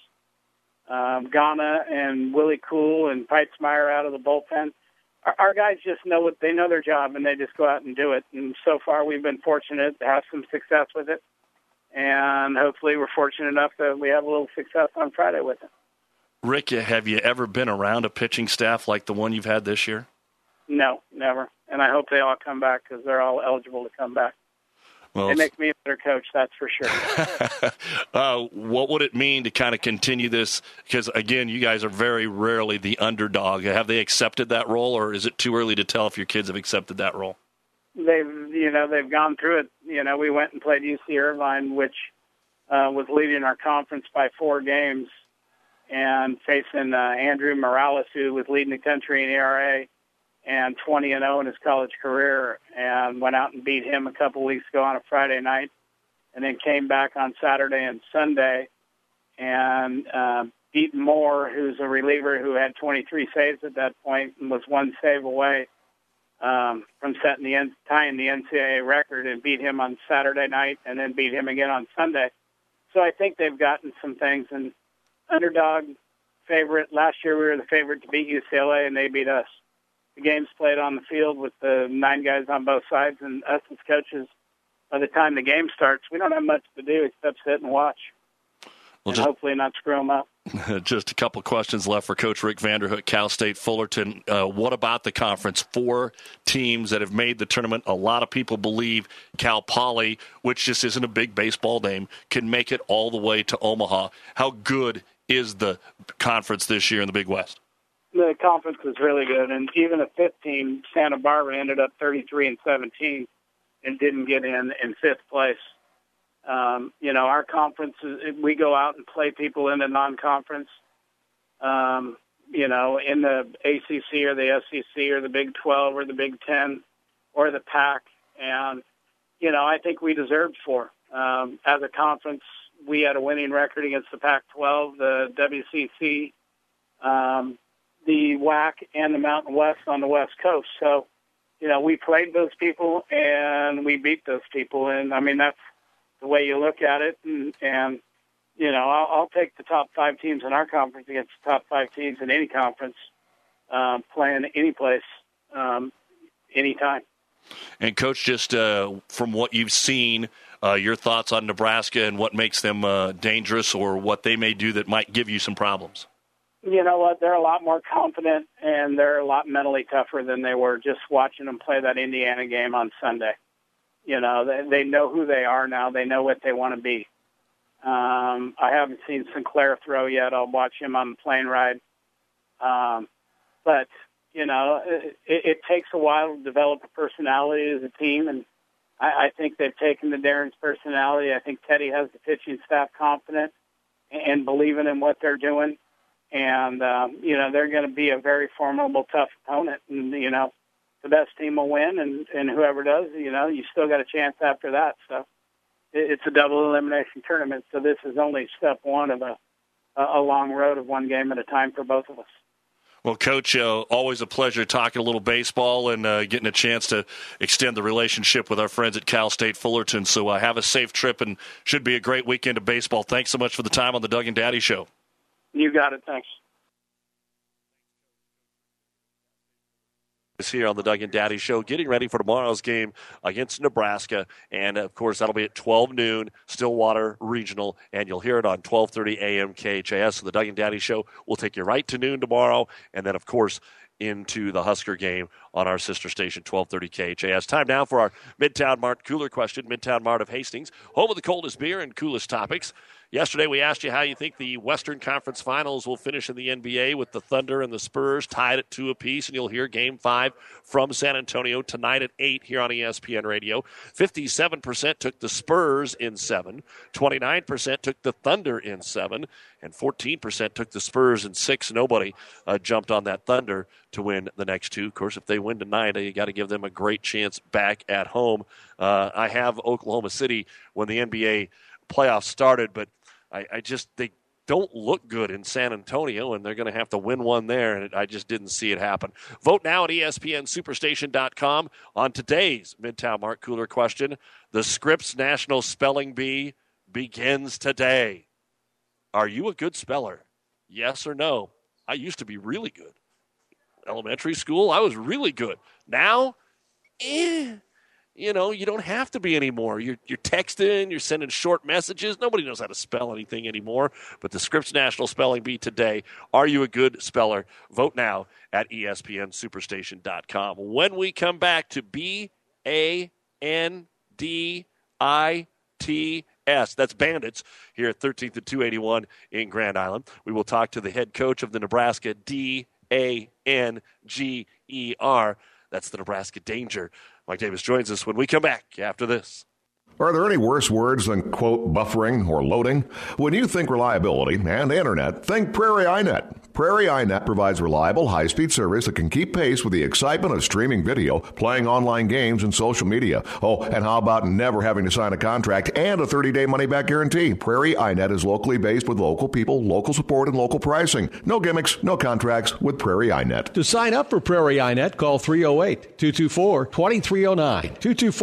Ghana and Willie Cool and Peitzmeyer out of the bullpen. Our guys just know they know their job, and they just go out and do it. And so far, we've been fortunate to have some success with it. And hopefully we're fortunate enough that we have a little success on Friday with it. Rick, have you ever been around a pitching staff like the one you've had this year? No, never. And I hope they all come back because they're all eligible to come back. Well, they make me a better coach, that's for sure. What would it mean to kind of continue this? Because, again, you guys are very rarely the underdog. Have they accepted that role, or is it too early to tell if your kids have accepted that role? They've gone through it. We went and played UC Irvine, which was leading our conference by 4 games, and facing Andrew Morales, who was leading the country in ERA and 20-0 in his college career, and went out and beat him a couple weeks ago on a Friday night, and then came back on Saturday and Sunday and beat Moore, who's a reliever who had 23 saves at that point and was 1 save away from tying the NCAA record, and beat him on Saturday night and then beat him again on Sunday. So I think they've gotten some things. And underdog, favorite. Last year we were the favorite to beat UCLA, and they beat us. The game's played on the field with the 9 guys on both sides, and us as coaches, by the time the game starts, we don't have much to do except sit and watch. And hopefully not screw them up. Just a couple questions left for Coach Rick Vanderhook, Cal State Fullerton. What about the conference? 4 teams that have made the tournament. A lot of people believe Cal Poly, which just isn't a big baseball name, can make it all the way to Omaha. How good is the conference this year in the Big West? The conference is really good, and even a 5th team, Santa Barbara, ended up 33-17 and didn't get in 5th place. Our conference, we go out and play people in the non-conference, in the ACC or the SEC or the Big 12 or the Big 10 or the PAC. And, I think we deserved 4. As a conference, we had a winning record against the Pac-12, the WCC, the WAC, and the Mountain West on the West Coast. So, we played those people and we beat those people. And, that's the way you look at it. And I'll take the top 5 teams in our conference against the top 5 teams in any conference, playing any place, anytime. And, Coach, just from what you've seen, your thoughts on Nebraska and what makes them dangerous, or what they may do that might give you some problems? You know what? They're a lot more confident, and they're a lot mentally tougher than they were just watching them play that Indiana game on Sunday. They know who they are now. They know what they want to be. I haven't seen Sinclair throw yet. I'll watch him on the plane ride. But, it takes a while to develop a personality as a team, and I think they've taken to Darren's personality. I think Teddy has the pitching staff confident and believing in what they're doing. And, they're going to be a very formidable, tough opponent. And, the best team will win, and whoever does, you still got a chance after that. So it's a double elimination tournament. So this is only step 1 of a long road of 1 game at a time for both of us. Well, Coach, always a pleasure talking a little baseball and getting a chance to extend the relationship with our friends at Cal State Fullerton. So have a safe trip, and should be a great weekend of baseball. Thanks so much for the time on the Doug and Daddy Show. You got it. Thanks. Here on the Doug and Daddy Show, getting ready for tomorrow's game against Nebraska, and of course that'll be at 12 noon, Stillwater Regional, and you'll hear it on 12:30 a.m. KHAS. So the Doug and Daddy Show will take you right to noon tomorrow, and then of course into the Husker game on our sister station, 1230 KHAS. Time now for our Midtown Mart Cooler question. Midtown Mart of Hastings, home of the coldest beer and coolest topics. Yesterday we asked you how you think the Western Conference Finals will finish in the NBA, with the Thunder and the Spurs tied at 2 apiece, and you'll hear Game 5 from San Antonio tonight at 8 here on ESPN Radio. 57% took the Spurs in 7, 29% took the Thunder in 7, and 14% took the Spurs in 6. Nobody jumped on that Thunder to win the next 2. Of course, if they win tonight, you got to give them a great chance back at home. I have Oklahoma City when the NBA playoffs started, but they don't look good in San Antonio, and they're going to have to win one there, and I just didn't see it happen. Vote now at ESPNSuperstation.com on today's Midtown Mark Cooler question. The Scripps National Spelling Bee begins today. Are you a good speller? Yes or no? I used to be really good. Elementary school, I was really good. Now, you don't have to be anymore. You're texting, you're sending short messages. Nobody knows how to spell anything anymore. But the Scripps National Spelling Bee today. Are you a good speller? Vote now at ESPNSuperstation.com. When we come back to BANDITS, that's Bandits, here at 13th and 281 in Grand Island. We will talk to the head coach of the Nebraska DANGER. That's the Nebraska Danger. Mike Davis joins us when we come back after this. Are there any worse words than, quote, buffering or loading? When you think reliability and internet, think Prairie iNet. Prairie iNet provides reliable, high-speed service that can keep pace with the excitement of streaming video, playing online games, and social media. Oh, and how about never having to sign a contract and a 30-day money-back guarantee? Prairie iNet is locally based with local people, local support, and local pricing. No gimmicks, no contracts with Prairie iNet. To sign up for Prairie iNet, call 308-224-2309.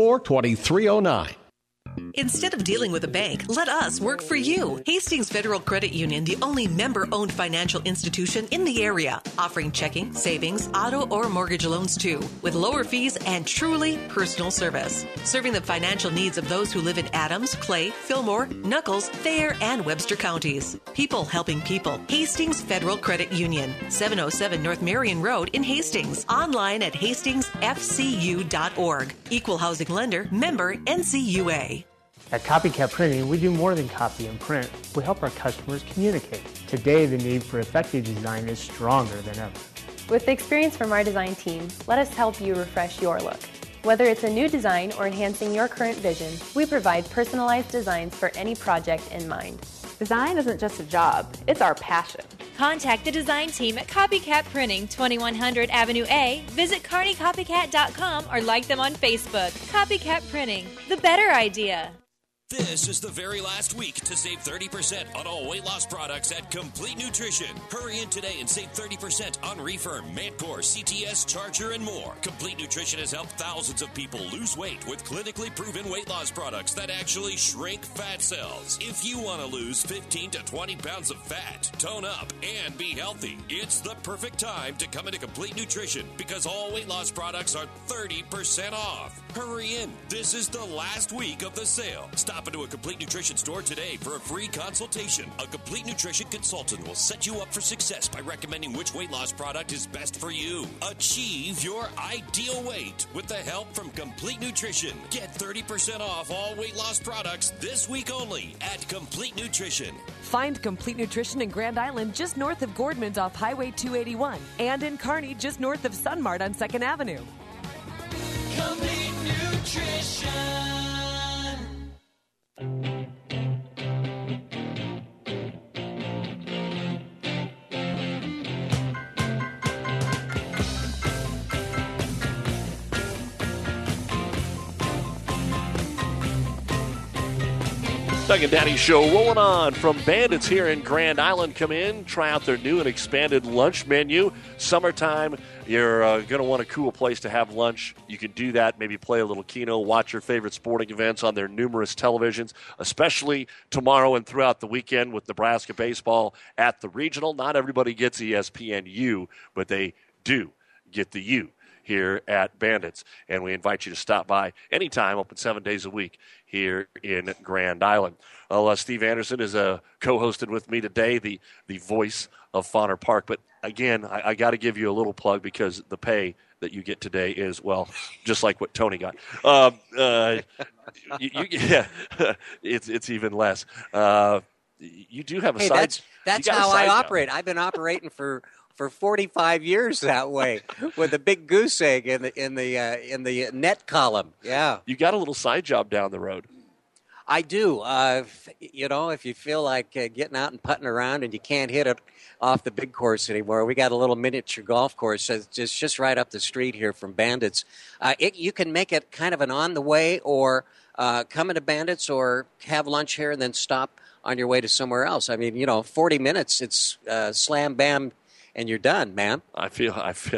224-2309. Instead of dealing with a bank, let us work for you. Hastings Federal Credit Union, the only member-owned financial institution in the area, offering checking, savings, auto, or mortgage loans too, with lower fees and truly personal service. Serving the financial needs of those who live in Adams, Clay, Fillmore, Nuckolls, Thayer, and Webster counties. People helping people. Hastings Federal Credit Union, 707 North Marion Road in Hastings. Online at hastingsfcu.org. Equal housing lender, member NCUA. At Copycat Printing, we do more than copy and print. We help our customers communicate. Today, the need for effective design is stronger than ever. With the experience from our design team, let us help you refresh your look. Whether it's a new design or enhancing your current vision, we provide personalized designs for any project in mind. Design isn't just a job, it's our passion. Contact the design team at Copycat Printing, 2100 Avenue A. Visit CarneyCopycat.com or like them on Facebook. Copycat Printing, the better idea. This is the very last week to save 30% on all weight loss products at Complete Nutrition. Hurry in today and save 30% on Refirm, Mancore, CTS, Charger, and more. Complete Nutrition has helped thousands of people lose weight with clinically proven weight loss products that actually shrink fat cells. If you want to lose 15 to 20 pounds of fat, tone up, and be healthy, it's the perfect time to come into Complete Nutrition because all weight loss products are 30% off. Hurry in. This is the last week of the sale. Stop into a Complete Nutrition store today for a free consultation. A Complete Nutrition consultant will set you up for success by recommending which weight loss product is best for you. Achieve your ideal weight with the help from Complete Nutrition. Get 30% off all weight loss products this week only at Complete Nutrition. Find Complete Nutrition in Grand Island just north of Gordman's off Highway 281 and in Kearney just north of Sunmart on 2nd Avenue. Complete Nutrition. Doug and Daddy Show rolling on from Bandits here in Grand Island. Come in, try out their new and expanded lunch menu. Summertime, you're going to want a cool place to have lunch. You can do that, maybe play a little Keno, watch your favorite sporting events on their numerous televisions, especially tomorrow and throughout the weekend with Nebraska baseball at the Regional. Not everybody gets ESPNU, but they do get the U here at Bandits, and we invite you to stop by anytime, open 7 days a week here in Grand Island. Well, Steve Anderson is co-hosted with me today, the voice of Fauner Park. But again, I got to give you a little plug because the pay that you get today is, well, just like what Tony got. It's even less. You do have a side. That's how I operate. I've been operating for 45 years that way with a big goose egg in the net column. Yeah. You got a little side job down the road. I do. If you feel like getting out and putting around and you can't hit it off the big course anymore, we got a little miniature golf course that's just right up the street here from Bandits. You can make it kind of an on the way or come into Bandits or have lunch here and then stop on your way to somewhere else. I mean, 40 minutes, it's slam, bam, and you're done, man. I feel.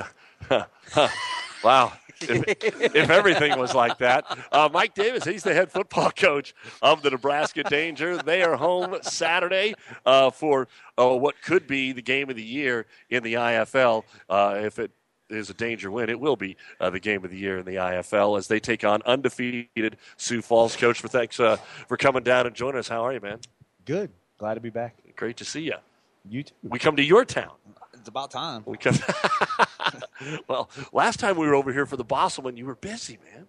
Wow. If everything was like that. Mike Davis, he's the head football coach of the Nebraska Danger. They are home Saturday for what could be the game of the year in the IFL. If it is a Danger win, it will be the game of the year in the IFL as they take on undefeated Sioux Falls. Coach, thanks for coming down and joining us. How are you, man? Good. Glad to be back. Great to see you. You too. We come to your town. It's about time. Well, last time we were over here for the Bosselman, you were busy, man.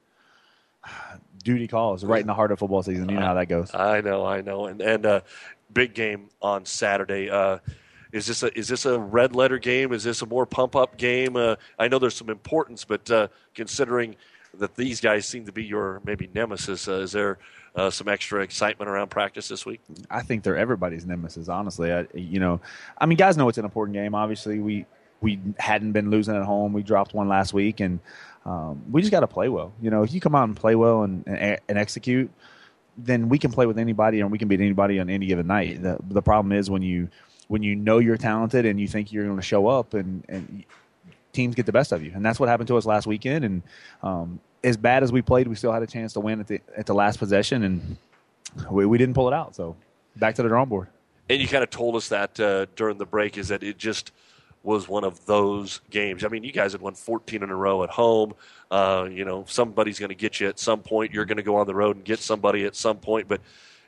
Duty calls right in the heart of football season. You know how that goes. I know. And big game on Saturday. Is this a red letter game? Is this a more pump up game? I know there's some importance, but considering that these guys seem to be your maybe nemesis, is there some extra excitement around practice this week? I think they're everybody's nemesis, honestly. Guys know it's an important game. Obviously, we hadn't been losing at home. We dropped one last week, and we just got to play well. If you come out and play well and execute, then we can play with anybody and we can beat anybody on any given night. The problem is when you know you're talented and you think you're going to show up and teams get the best of you. And that's what happened to us last weekend. And as bad as we played, we still had a chance to win at the last possession, and we didn't pull it out. So back to the drawing board. And you kind of told us that during the break, is that it just was one of those games. I mean, you guys had won 14 in a row at home. Somebody's going to get you at some point. You're going to go on the road and get somebody at some point. But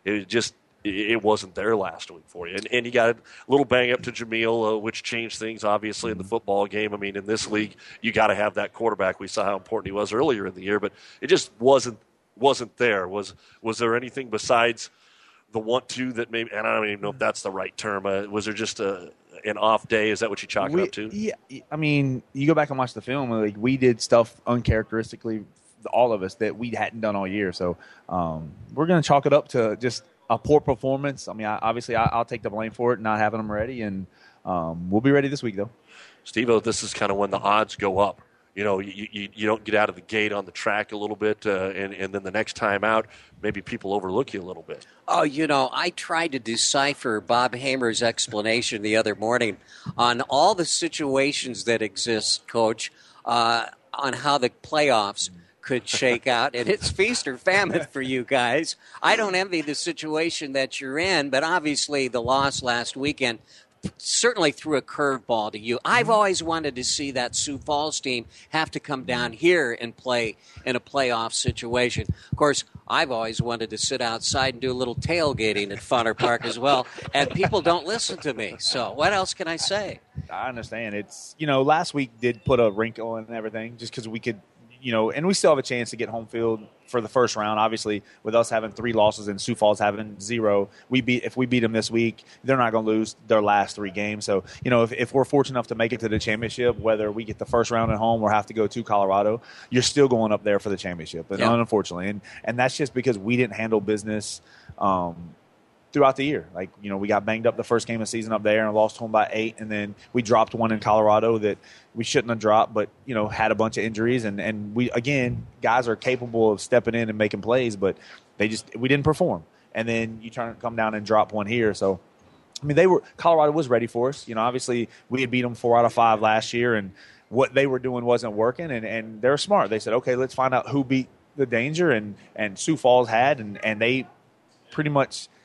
it wasn't there last week for you. And you got a little bang up to Jameel, which changed things, obviously, in the football game. I mean, in this league, you got to have that quarterback. We saw how important he was earlier in the year, but it just wasn't there. Was there anything besides the want-to that maybe – and I don't even know if that's the right term. Was there just an off day? Is that what you chalk it up to? Yeah. I mean, you go back and watch the film. Like, we did stuff uncharacteristically, all of us, that we hadn't done all year. So we're going to chalk it up to just a poor performance. I mean, I'll take the blame for it, not having them ready, and we'll be ready this week, though. Steve-O, this is kind of when the odds go up. You don't get out of the gate on the track a little bit, and then the next time out, maybe people overlook you a little bit. Oh, I tried to decipher Bob Hamer's explanation the other morning on all the situations that exist, Coach, on how the playoffs could shake out, and it's feast or famine for you guys. I don't envy the situation that you're in, but obviously the loss last weekend certainly threw a curveball to you. I've always wanted to see that Sioux Falls team have to come down here and play in a playoff situation. Of course, I've always wanted to sit outside and do a little tailgating at Funner Park as well, and people don't listen to me. So what else can I say? I understand. It's, last week did put a wrinkle in everything just because we could, and we still have a chance to get home field for the first round. Obviously, with us having 3 losses and Sioux Falls having 0, if we beat them this week, they're not going to lose their last 3 games. So, if we're fortunate enough to make it to the championship, whether we get the first round at home or have to go to Colorado, you're still going up there for the championship. And unfortunately, and that's just because we didn't handle business throughout the year. Like, we got banged up the first game of the season up there and lost home by 8, and then we dropped one in Colorado that we shouldn't have dropped, but, had a bunch of injuries. And we, again, guys are capable of stepping in and making plays, but we didn't perform. And then you come down and drop one here. So, I mean, Colorado was ready for us. Obviously we had beat them 4 out of 5 last year, and what they were doing wasn't working. And they're smart. They said, okay, let's find out who beat the Danger, and Sioux Falls had, and they pretty much –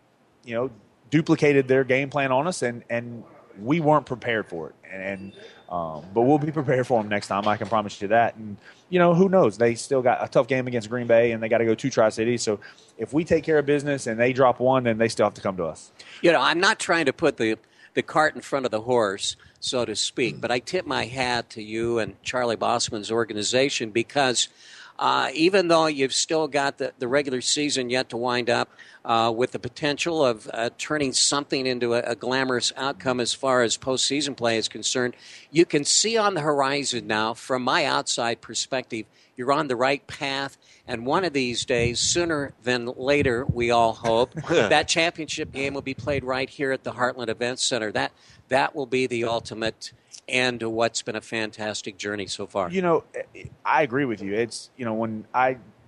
duplicated their game plan on us, and we weren't prepared for it. But we'll be prepared for them next time. I can promise you that. And, who knows? They still got a tough game against Green Bay, and they got to go to Tri-City. So if we take care of business and they drop one, then they still have to come to us. I'm not trying to put the cart in front of the horse, so to speak, but I tip my hat to you and Charlie Bosman's organization because even though you've still got the regular season yet to wind up, with the potential of turning something into a glamorous outcome as far as postseason play is concerned, you can see on the horizon now, from my outside perspective, you're on the right path, and one of these days, sooner than later, we all hope, that championship game will be played right here at the Heartland Events Center. That will be the ultimate end to what's been a fantastic journey so far. I agree with you. It's, when I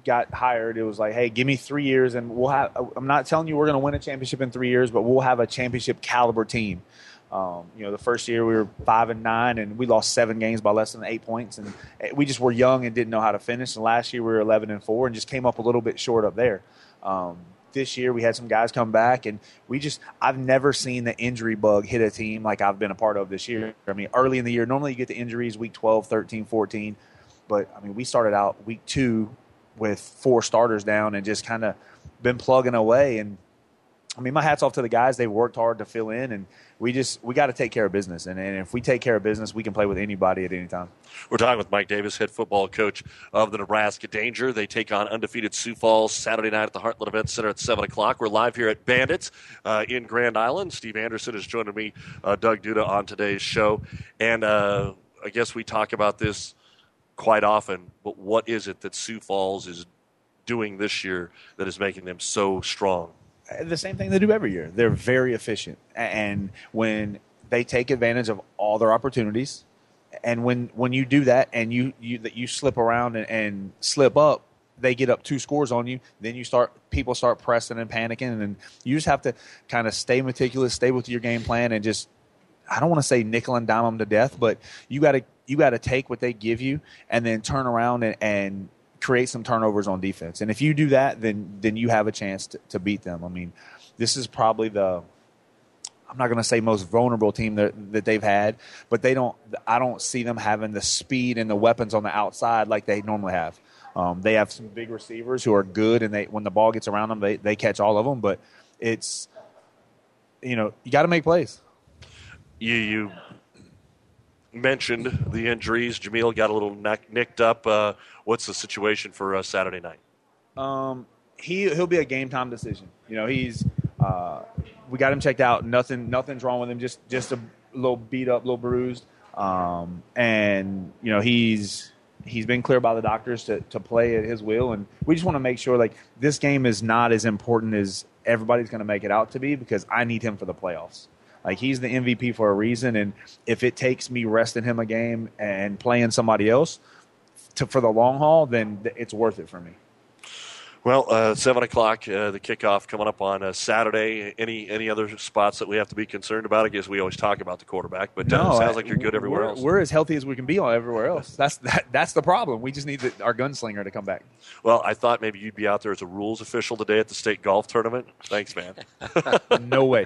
got hired, it was like, hey, give me 3 years and we'll have – I'm not telling you we're going to win a championship in 3 years, but we'll have a championship caliber team. The first year we were 5-9 and we lost 7 games by less than 8 points, and we just were young and didn't know how to finish. And last year we were 11-4 and just came up a little bit short up there. This year we had some guys come back, and I've never seen the injury bug hit a team like I've been a part of this year. I mean, early in the year, normally you get the injuries week 12, 13, 14, but I mean, we started out week 2 with 4 starters down and just kind of been plugging away. And I mean, my hat's off to the guys. They worked hard to fill in, and we got to take care of business. And if we take care of business, we can play with anybody at any time. We're talking with Mike Davis, head football coach of the Nebraska Danger. They take on undefeated Sioux Falls Saturday night at the Heartland Event Center at 7 o'clock. We're live here at Bandits in Grand Island. Steve Anderson is joining me, Doug Duda, on today's show. And I guess we talk about this quite often, but what is it that Sioux Falls is doing this year that is making them so strong? The same thing they do every year. They're very efficient. And when they take advantage of all their opportunities, and when you do that and you slip around and slip up, they get up 2 scores on you, then people start pressing and panicking, and you just have to kind of stay meticulous, stay with your game plan, and just, I don't want to say nickel and dime them to death, but you got to take what they give you and then turn around and create some turnovers on defense. And if you do that, then you have a chance to beat them. I mean, this is probably I'm not going to say most vulnerable team that they've had, but I don't see them having the speed and the weapons on the outside like they normally have. They have some big receivers who are good, and when the ball gets around them, they catch all of them. But it's, you got to make plays. You mentioned the injuries. Jamil got a little nicked up. What's the situation for Saturday night? He'll be a game time decision. He's we got him checked out. Nothing's wrong with him. Just a little beat up, little bruised. And he's been cleared by the doctors to play at his will. And we just want to make sure this game is not as important as everybody's going to make it out to be, because I need him for the playoffs. He's the MVP for a reason, and if it takes me resting him a game and playing somebody else for the long haul, then it's worth it for me. Well, 7 o'clock, the kickoff coming up on Saturday. Any other spots that we have to be concerned about? I guess we always talk about the quarterback, but no, it sounds like you're good everywhere else. We're as healthy as we can be everywhere else. That's the problem. We just need our gunslinger to come back. Well, I thought maybe you'd be out there as a rules official today at the state golf tournament. Thanks, man. No way.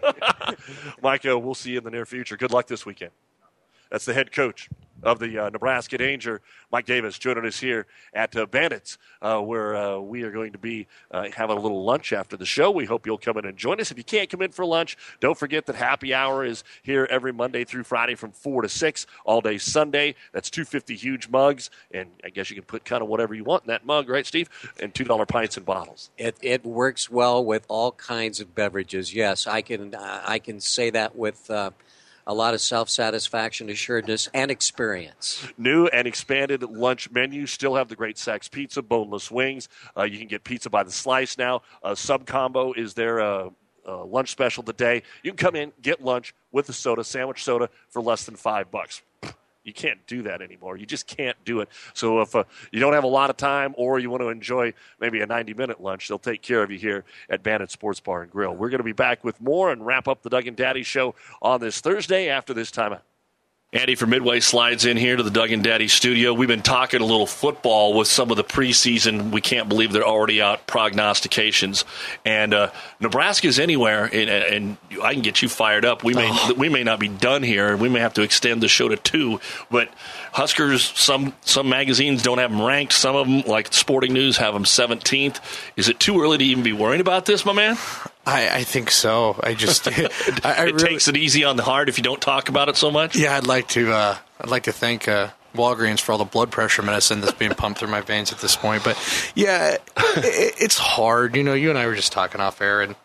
Micah, we'll see you in the near future. Good luck this weekend. That's the head coach of the Nebraska Danger, Mike Davis, joining us here at Bandits, where we are going to be having a little lunch after the show. We hope you'll come in and join us. If you can't come in for lunch, don't forget that happy hour is here every Monday through Friday from 4 to 6, all day Sunday. That's $2.50 huge mugs, and I guess you can put kind of whatever you want in that mug, right, Steve? And $2 pints and bottles. It works well with all kinds of beverages. Yes, I can say that with a lot of self-satisfaction, assuredness, and experience. New and expanded lunch menu. Still have the great Sachs Pizza, boneless wings. You can get pizza by the slice now. Sub Combo is their lunch special today. You can come in, get lunch with a soda, sandwich soda, for less than $5. You can't do that anymore. You just can't do it. So if you don't have a lot of time or you want to enjoy maybe a 90-minute lunch, they'll take care of you here at Bandit Sports Bar and Grill. We're going to be back with more and wrap up the Doug and Daddy Show on this Thursday after this timeout. Andy from Midway slides in here to the Doug and Daddy studio. We've been talking a little football with some of the preseason. We can't believe they're already out prognostications. And Nebraska's anywhere, and I can get you fired up. We may not be done here. We may have to extend the show to 2. But Huskers, some magazines don't have them ranked. Some of them, like Sporting News, have them 17th. Is it too early to even be worrying about this, my man? I think so. I just it really takes it easy on the heart if you don't talk about it so much. Yeah, I'd like to thank Walgreens for all the blood pressure medicine that's being pumped through my veins at this point. But yeah, it's hard. You and I were just talking off air, and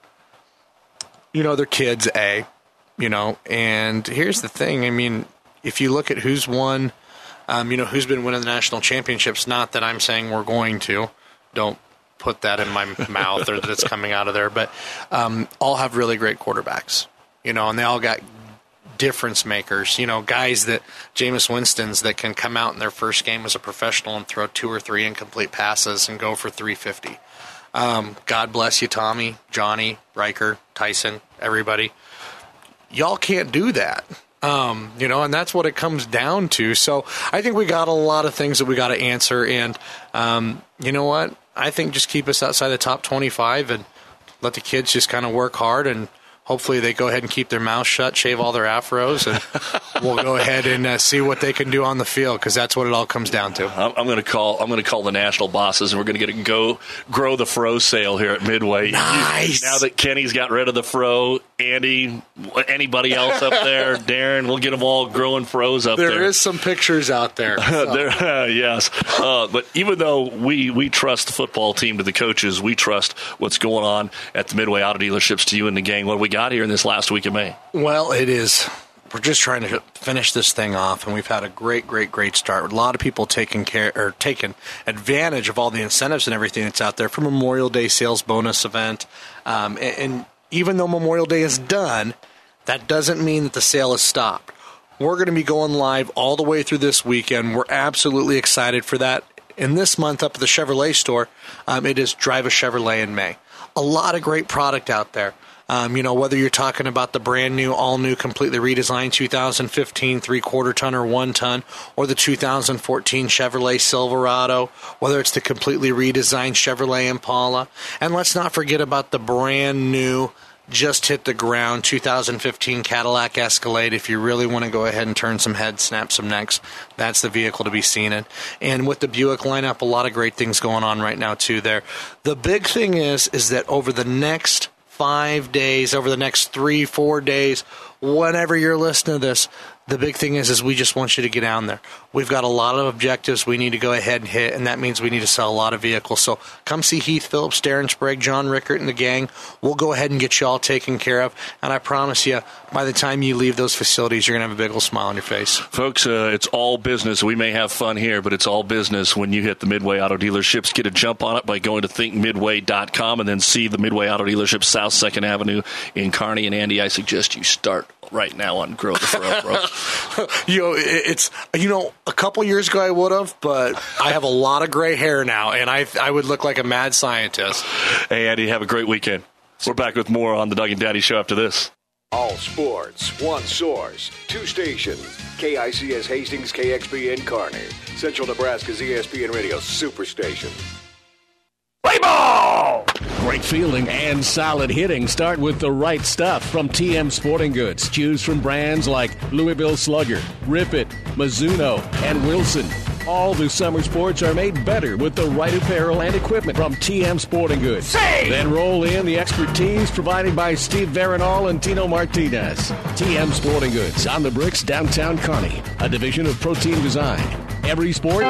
they're kids, and here's the thing. I mean, if you look at who's won, who's been winning the national championships. Not that I'm saying we're going to. Don't put that in my mouth or that it's coming out of there, but all have really great quarterbacks, and they all got difference makers. Guys that Jameis Winston's that can come out in their first game as a professional and throw 2 or 3 incomplete passes and go for 350. God bless you, Tommy, Johnny, Riker, Tyson, everybody. Y'all can't do that. And that's what it comes down to. So I think we got a lot of things that we got to answer. And you know what? I think just keep us outside the top 25 and let the kids just kind of work hard, and hopefully they go ahead and keep their mouths shut, shave all their afros, and we'll go ahead and see what they can do on the field, because that's what it all comes down to. I'm going to call the national bosses, and we're going to grow the fro sale here at Midway. Nice. Now that Kenny's got rid of the fro, Andy, anybody else up there, Darren, we'll get them all growing fros up there. There is some pictures out there. So. Yes. But even though we trust the football team to the coaches, we trust what's going on at the Midway Auto Dealerships to you and the gang. What do we got here in this last week of May? Well, it is. We're just trying to finish this thing off, and we've had a great start. A lot of people taking advantage of all the incentives and everything that's out there for Memorial Day sales bonus event. And even though Memorial Day is done, that doesn't mean that the sale is stopped. We're going to be going live all the way through this weekend. We're absolutely excited for that. And this month up at the Chevrolet store, it is Drive a Chevrolet in May. A lot of great product out there. Whether you're talking about the brand new, all new, completely redesigned 2015 3/4 ton or 1 ton, or the 2014 Chevrolet Silverado, whether it's the completely redesigned Chevrolet Impala. And let's not forget about the brand new, just hit the ground 2015 Cadillac Escalade. If you really want to go ahead and turn some heads, snap some necks, that's the vehicle to be seen in. And with the Buick lineup, a lot of great things going on right now too there. The big thing is that over the next 5 days, over the next 3-4 days, whenever you're listening to this, the big thing is we just want you to get down there. We've got a lot of objectives we need to go ahead and hit, and that means we need to sell a lot of vehicles. So come see Heath Phillips, Darren Sprague, John Rickert, and the gang. We'll go ahead and get you all taken care of, and I promise you, by the time you leave those facilities, you're going to have a big old smile on your face. Folks, it's all business. We may have fun here, but it's all business when you hit the Midway Auto Dealerships. Get a jump on it by going to thinkmidway.com and then see the Midway Auto Dealerships, South 2nd Avenue in Kearney. And Andy, I suggest you start right now on Grow the Fro, bro. It's a couple years ago I would have, but I have a lot of gray hair now, and I would look like a mad scientist. Hey, Andy, have a great weekend. We're back with more on the Doug and Daddy Show after this. All sports, one source, 2 stations. KICS Hastings, KXP in Kearney. Central Nebraska's ESPN Radio Superstation. Play ball! Great fielding and solid hitting start with the right stuff from TM Sporting Goods. Choose from brands like Louisville Slugger, Rip It, Mizuno, and Wilson. All the summer sports are made better with the right apparel and equipment from TM Sporting Goods. Then roll in the expertise provided by Steve Veronal and Tino Martinez. TM Sporting Goods on the bricks, downtown Kearney, a division of Protein Design. Every sport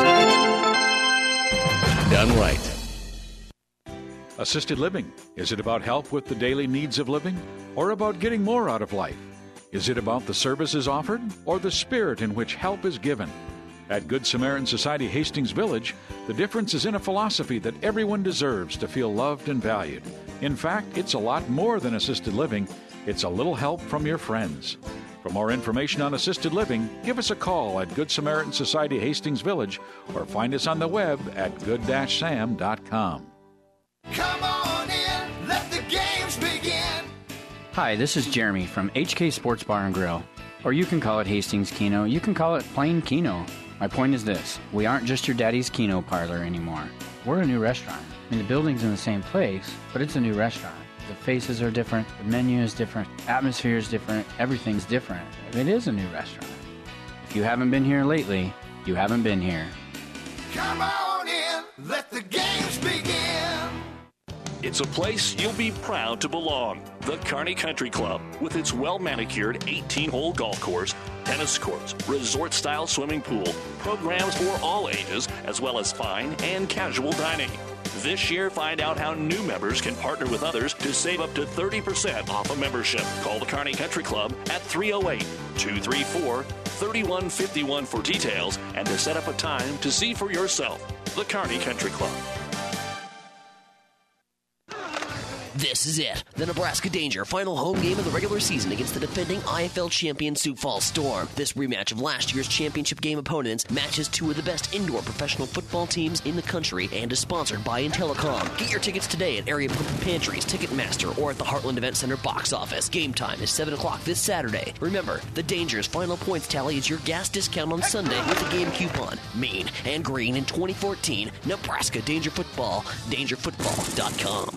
done right. Assisted living. Is it about help with the daily needs of living or about getting more out of life? Is it about the services offered or the spirit in which help is given? At Good Samaritan Society Hastings Village, the difference is in a philosophy that everyone deserves to feel loved and valued. In fact, it's a lot more than assisted living. It's a little help from your friends. For more information on assisted living, give us a call at Good Samaritan Society Hastings Village or find us on the web at good-sam.com. Come on in, let the games begin. Hi, this is Jeremy from HK Sports Bar and Grill. Or you can call it Hastings Keno. You can call it plain Keno. My point is this. We aren't just your daddy's Keno parlor anymore. We're a new restaurant. I mean, the building's in the same place, but it's a new restaurant. The faces are different. The menu is different. Atmosphere is different. Everything's different. It is a new restaurant. If you haven't been here lately, you haven't been here. Come on in, let the games begin. It's a place you'll be proud to belong. The Kearney Country Club, with its well-manicured 18-hole golf course, tennis courts, resort-style swimming pool, programs for all ages, as well as fine and casual dining. This year, find out how new members can partner with others to save up to 30% off a membership. Call the Kearney Country Club at 308-234-3151 for details and to set up a time to see for yourself. The Kearney Country Club. This is it. The Nebraska Danger final home game of the regular season against the defending IFL champion Sioux Falls Storm. This rematch of last year's championship game opponents matches two of the best indoor professional football teams in the country and is sponsored by Intellicom. Get your tickets today at area public pantries, Ticketmaster, or at the Heartland Event Center box office. Game time is 7 o'clock this Saturday. Remember, the Danger's final points tally is your gas discount on Sunday with a game coupon. Mean and green in 2014. Nebraska Danger Football. DangerFootball.com.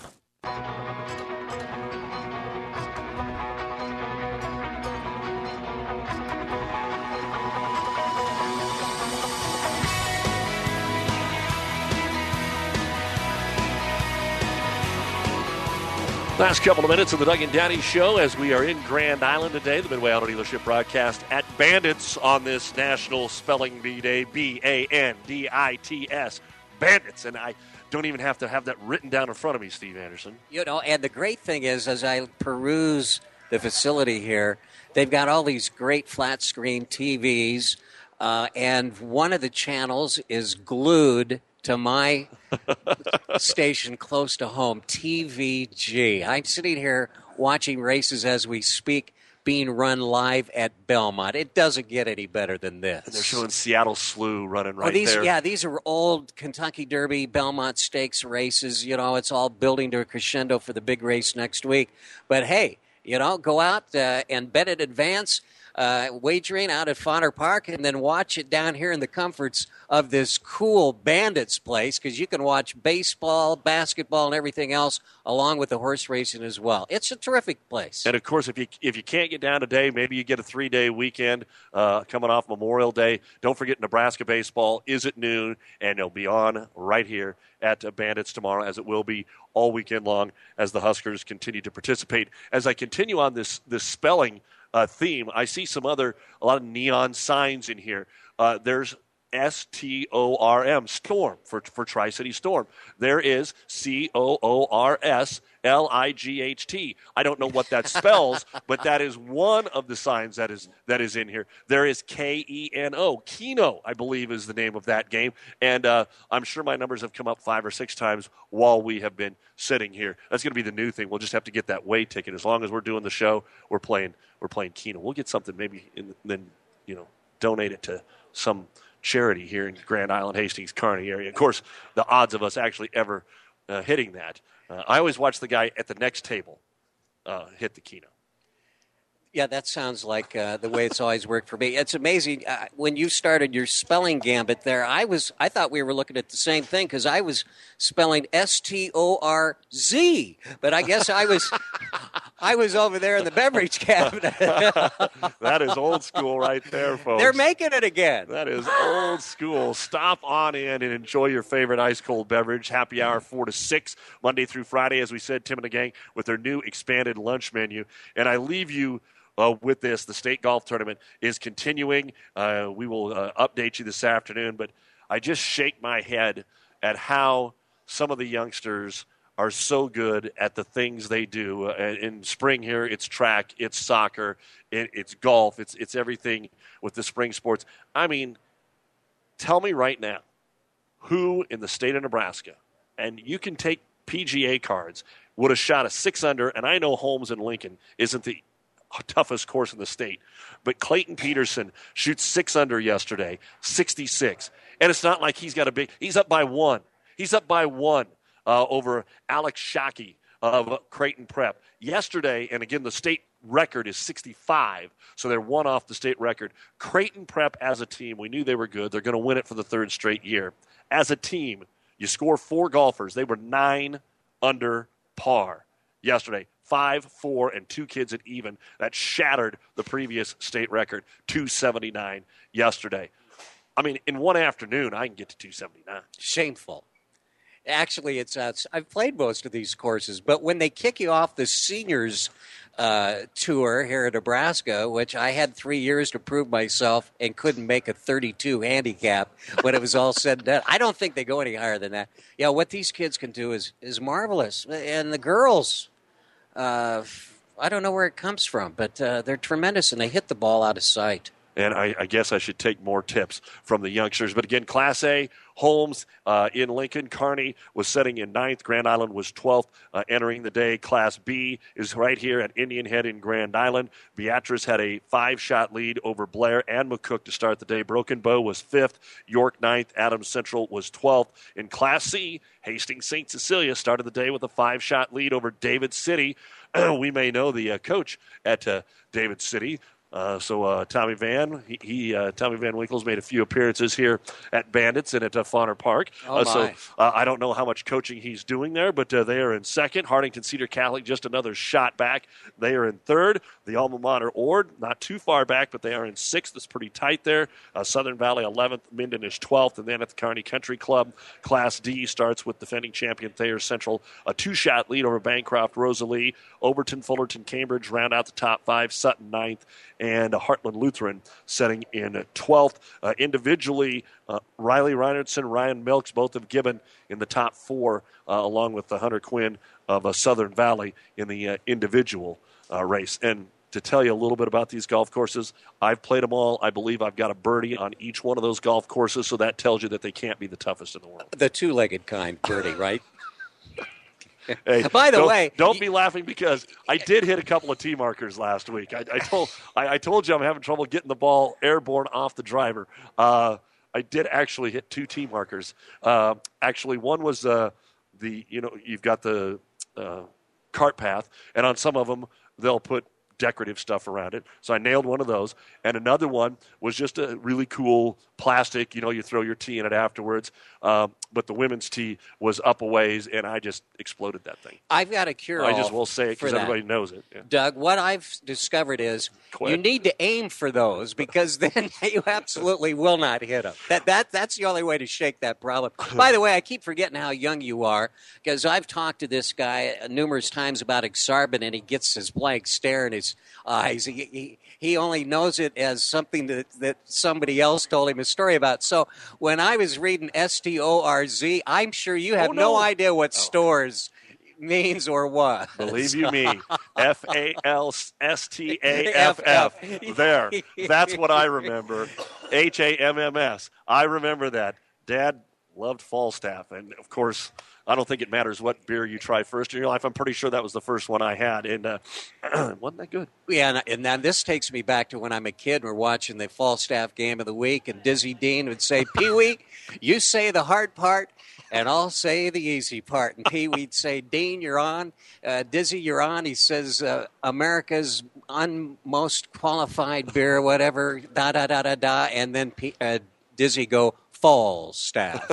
Last couple of minutes of the Doug and Daddy Show as we are in Grand Island today. The Midway Auto Dealership broadcast at Bandits on this National Spelling Bee Day. Bandits. Bandits. And I don't even have to have that written down in front of me, Steve Anderson. You know, and the great thing is, as I peruse the facility here, they've got all these great flat screen TVs, and one of the channels is glued to my station close to home, TVG. I'm sitting here watching races as we speak being run live at Belmont. It doesn't get any better than this. And they're showing Seattle Slew running there. Yeah, these are old Kentucky Derby, Belmont Stakes races. You know, it's all building to a crescendo for the big race next week. But, hey, you know, go out and bet in advance, wagering out at Fonner Park, and then watch it down here in the comforts of this cool Bandits place, because you can watch baseball, basketball, and everything else along with the horse racing as well. It's a terrific place. And, of course, if you can't get down today, maybe you get a 3-day weekend coming off Memorial Day. Don't forget Nebraska baseball is at noon, and it'll be on right here at Bandits tomorrow, as it will be all weekend long as the Huskers continue to participate. As I continue on this spelling theme, I see a lot of neon signs in here. There's STORM, Storm, for Tri-City Storm. There is COORSLIGHT. I don't know what that spells, but that is one of the signs that is in here. There is KENO, Keno, I believe is the name of that game. And I'm sure my numbers have come up 5 or 6 times while we have been sitting here. That's going to be the new thing. We'll just have to get that way ticket. As long as we're doing the show, we're playing Keno. We'll get something maybe and then donate it to some charity here in Grand Island, Hastings, Kearney area. Of course, the odds of us actually ever hitting that. I always watch the guy at the next table hit the Keno. Yeah, that sounds like the way it's always worked for me. It's amazing. When you started your spelling gambit there, I thought we were looking at the same thing, because I was spelling STORZ, but I guess I was over there in the beverage cabinet. That is old school right there, folks. They're making it again. That is old school. Stop on in and enjoy your favorite ice-cold beverage. Happy hour 4 to 6, Monday through Friday, as we said, Tim and the gang, with their new expanded lunch menu. And I leave you with this. The state golf tournament is continuing. We will update you this afternoon, but I just shake my head at how some of the youngsters are so good at the things they do. In spring here, it's track, it's soccer, it's golf, it's everything with the spring sports. I mean, tell me right now, who in the state of Nebraska, and you can take PGA cards, would have shot a 6-under, and I know Holmes and Lincoln isn't the toughest course in the state, but Clayton Peterson shoots 6-under yesterday, 66, and it's not like he's up by one. He's up by one over Alex Shockey of Creighton Prep yesterday, and again, the state record is 65, so they're one off the state record. Creighton Prep as a team, we knew they were good. They're going to win it for the 3rd straight year. As a team, you score 4 golfers. They were 9 under par yesterday. 5, 4, and 2 kids at even. That shattered the previous state record, 279 yesterday. I mean, in one afternoon, I can get to 279. Shameful. Actually, I've played most of these courses, but when they kick you off the seniors tour here in Nebraska, which I had 3 years to prove myself and couldn't make a 32 handicap when it was all said and done. I don't think they go any higher than that. Yeah, what these kids can do is marvelous. And the girls, I don't know where it comes from, but they're tremendous, and they hit the ball out of sight. And I guess I should take more tips from the youngsters. But again, Class A, Holmes in Lincoln. Kearney was setting in 9th. Grand Island was 12th entering the day. Class B is right here at Indian Head in Grand Island. Beatrice had a 5-shot lead over Blair and McCook to start the day. Broken Bow was 5th. York 9th. Adams Central was 12th. In Class C, Hastings St. Cecilia started the day with a 5-shot lead over David City. We may know the coach at David City. Tommy Van, Tommy Van Winkle's made a few appearances here at Bandits and at Fauner Park. I don't know how much coaching he's doing there, but they are in 2nd. Hardington Cedar Catholic just another shot back. They are in 3rd. The alma mater Ord, not too far back, but they are in 6th. It's pretty tight there. Southern Valley 11th. Minden is 12th. And then at the Kearney Country Club, Class D starts with defending champion Thayer Central. A 2-shot lead over Bancroft Rosalie. Overton, Fullerton, Cambridge round out the top 5. Sutton 9th. And Heartland Lutheran setting in 12th. Individually, Riley Reinertson, Ryan Milks, both have given in the top 4, along with the Hunter Quinn of Southern Valley in the individual race. And to tell you a little bit about these golf courses, I've played them all. I believe I've got a birdie on each one of those golf courses, so that tells you that they can't be the toughest in the world. The 2-legged kind birdie, right? Hey, by the way, don't be laughing because I did hit a couple of tee markers last week. I told you I'm having trouble getting the ball airborne off the driver. I did actually hit 2 tee markers. Actually, one was you've got the cart path, and on some of them they'll put decorative stuff around it. So I nailed one of those. And another one was just a really cool plastic. You throw your tee in it afterwards. But the women's tee was up a ways, and I just exploded that thing. I've got a cure-all. I just will say it because everybody knows it. Yeah. Doug, what I've discovered is you need to aim for those because then you absolutely will not hit them. That's the only way to shake that problem. By the way, I keep forgetting how young you are because I've talked to this guy numerous times about Exarban, and he gets his blank stare in his eyes. He only knows it as something that somebody else told him a story about. So when I was reading STORZ, I'm sure you have no idea what stores means or what. Believe you me, FALSTAFF. There. That's what I remember. HAMMS. I remember that. Dad loved Falstaff. And, of course, I don't think it matters what beer you try first in your life. I'm pretty sure that was the first one I had, and wasn't that good? Yeah, and then this takes me back to when I'm a kid and we're watching the Falstaff Game of the Week, and Dizzy Dean would say, Pee-wee, you say the hard part, and I'll say the easy part. And Pee-wee'd say, Dean, you're on. Dizzy, you're on. He says, America's most qualified beer, whatever, da-da-da-da-da, and then Dizzy go, Falstaff.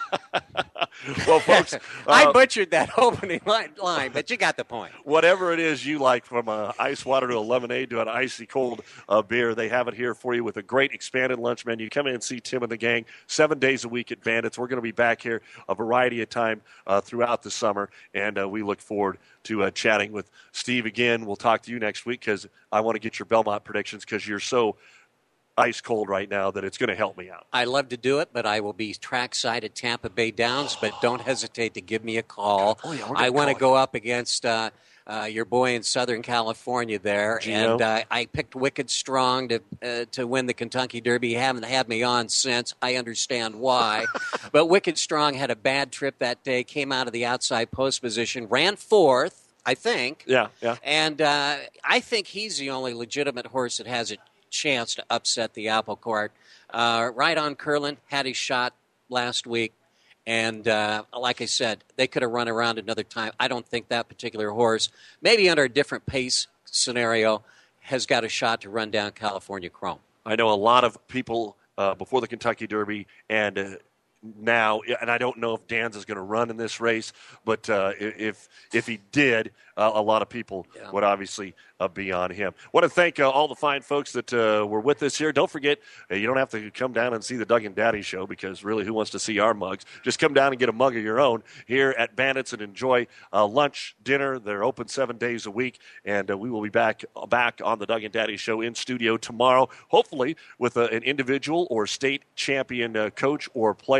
Well, folks, I butchered that opening line, but you got the point. Whatever it is you like, from ice water to a lemonade to an icy cold beer, they have it here for you with a great expanded lunch menu. Come in and see Tim and the gang 7 days a week at Bandits. We're going to be back here a variety of time throughout the summer, and we look forward to chatting with Steve again. We'll talk to you next week because I want to get your Belmont predictions because you're so ice cold right now that it's going to help me out. I love to do it, but I will be trackside at Tampa Bay Downs, but don't hesitate to give me a call. I want to go up against your boy in Southern California there, Gino. and I picked Wicked Strong to win the Kentucky Derby. You haven't had me on since. I understand why. But Wicked Strong had a bad trip that day, came out of the outside post position, ran 4th, I think. Yeah. And I think he's the only legitimate horse that has a chance to upset the apple cart. Right on Curlin had his shot last week, and like I said, they could have run around another time. I don't think that particular horse, maybe under a different pace scenario, has got a shot to run down California Chrome. I know a lot of people before the Kentucky Derby and now, and I don't know if Dan's is going to run in this race, but if he did, a lot of people would obviously be on him. I want to thank all the fine folks that were with us here. Don't forget, you don't have to come down and see the Doug and Daddy show because really who wants to see our mugs? Just come down and get a mug of your own here at Bandits and enjoy lunch, dinner. They're open 7 days a week, and we will be back on the Doug and Daddy show in studio tomorrow, hopefully with an individual or state champion coach or player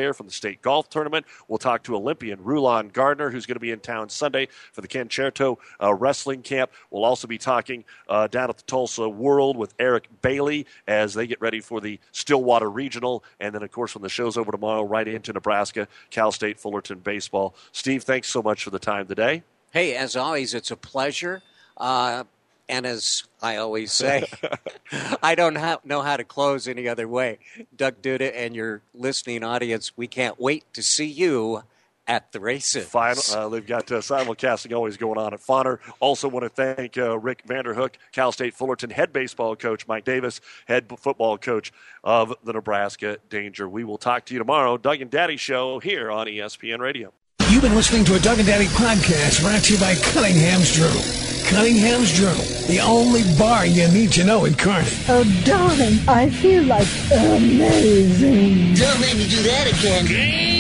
there from the state golf tournament. We'll talk to Olympian Rulon Gardner, who's going to be in town Sunday for the Concerto wrestling camp. We'll also be talking down at the Tulsa World with Eric Bailey as they get ready for the Stillwater Regional. And then, of course, when the show's over tomorrow, right into Nebraska, Cal State Fullerton baseball. Steve, thanks so much for the time today. Hey, as always, it's a pleasure. And as I always say, I don't know how to close any other way. Doug Duda and your listening audience, we can't wait to see you at the races. They've got simulcasting always going on at Fonner. Also want to thank Rick Vanderhook, Cal State Fullerton head baseball coach, Mike Davis, head football coach of the Nebraska Danger. We will talk to you tomorrow. Doug and Daddy Show here on ESPN Radio. You've been listening to a Doug and Daddy podcast brought to you by Cunningham's Journal. Cunningham's Journal, the only bar you need to know in Kearney. Oh, darling, I feel like amazing. Don't make me do that again.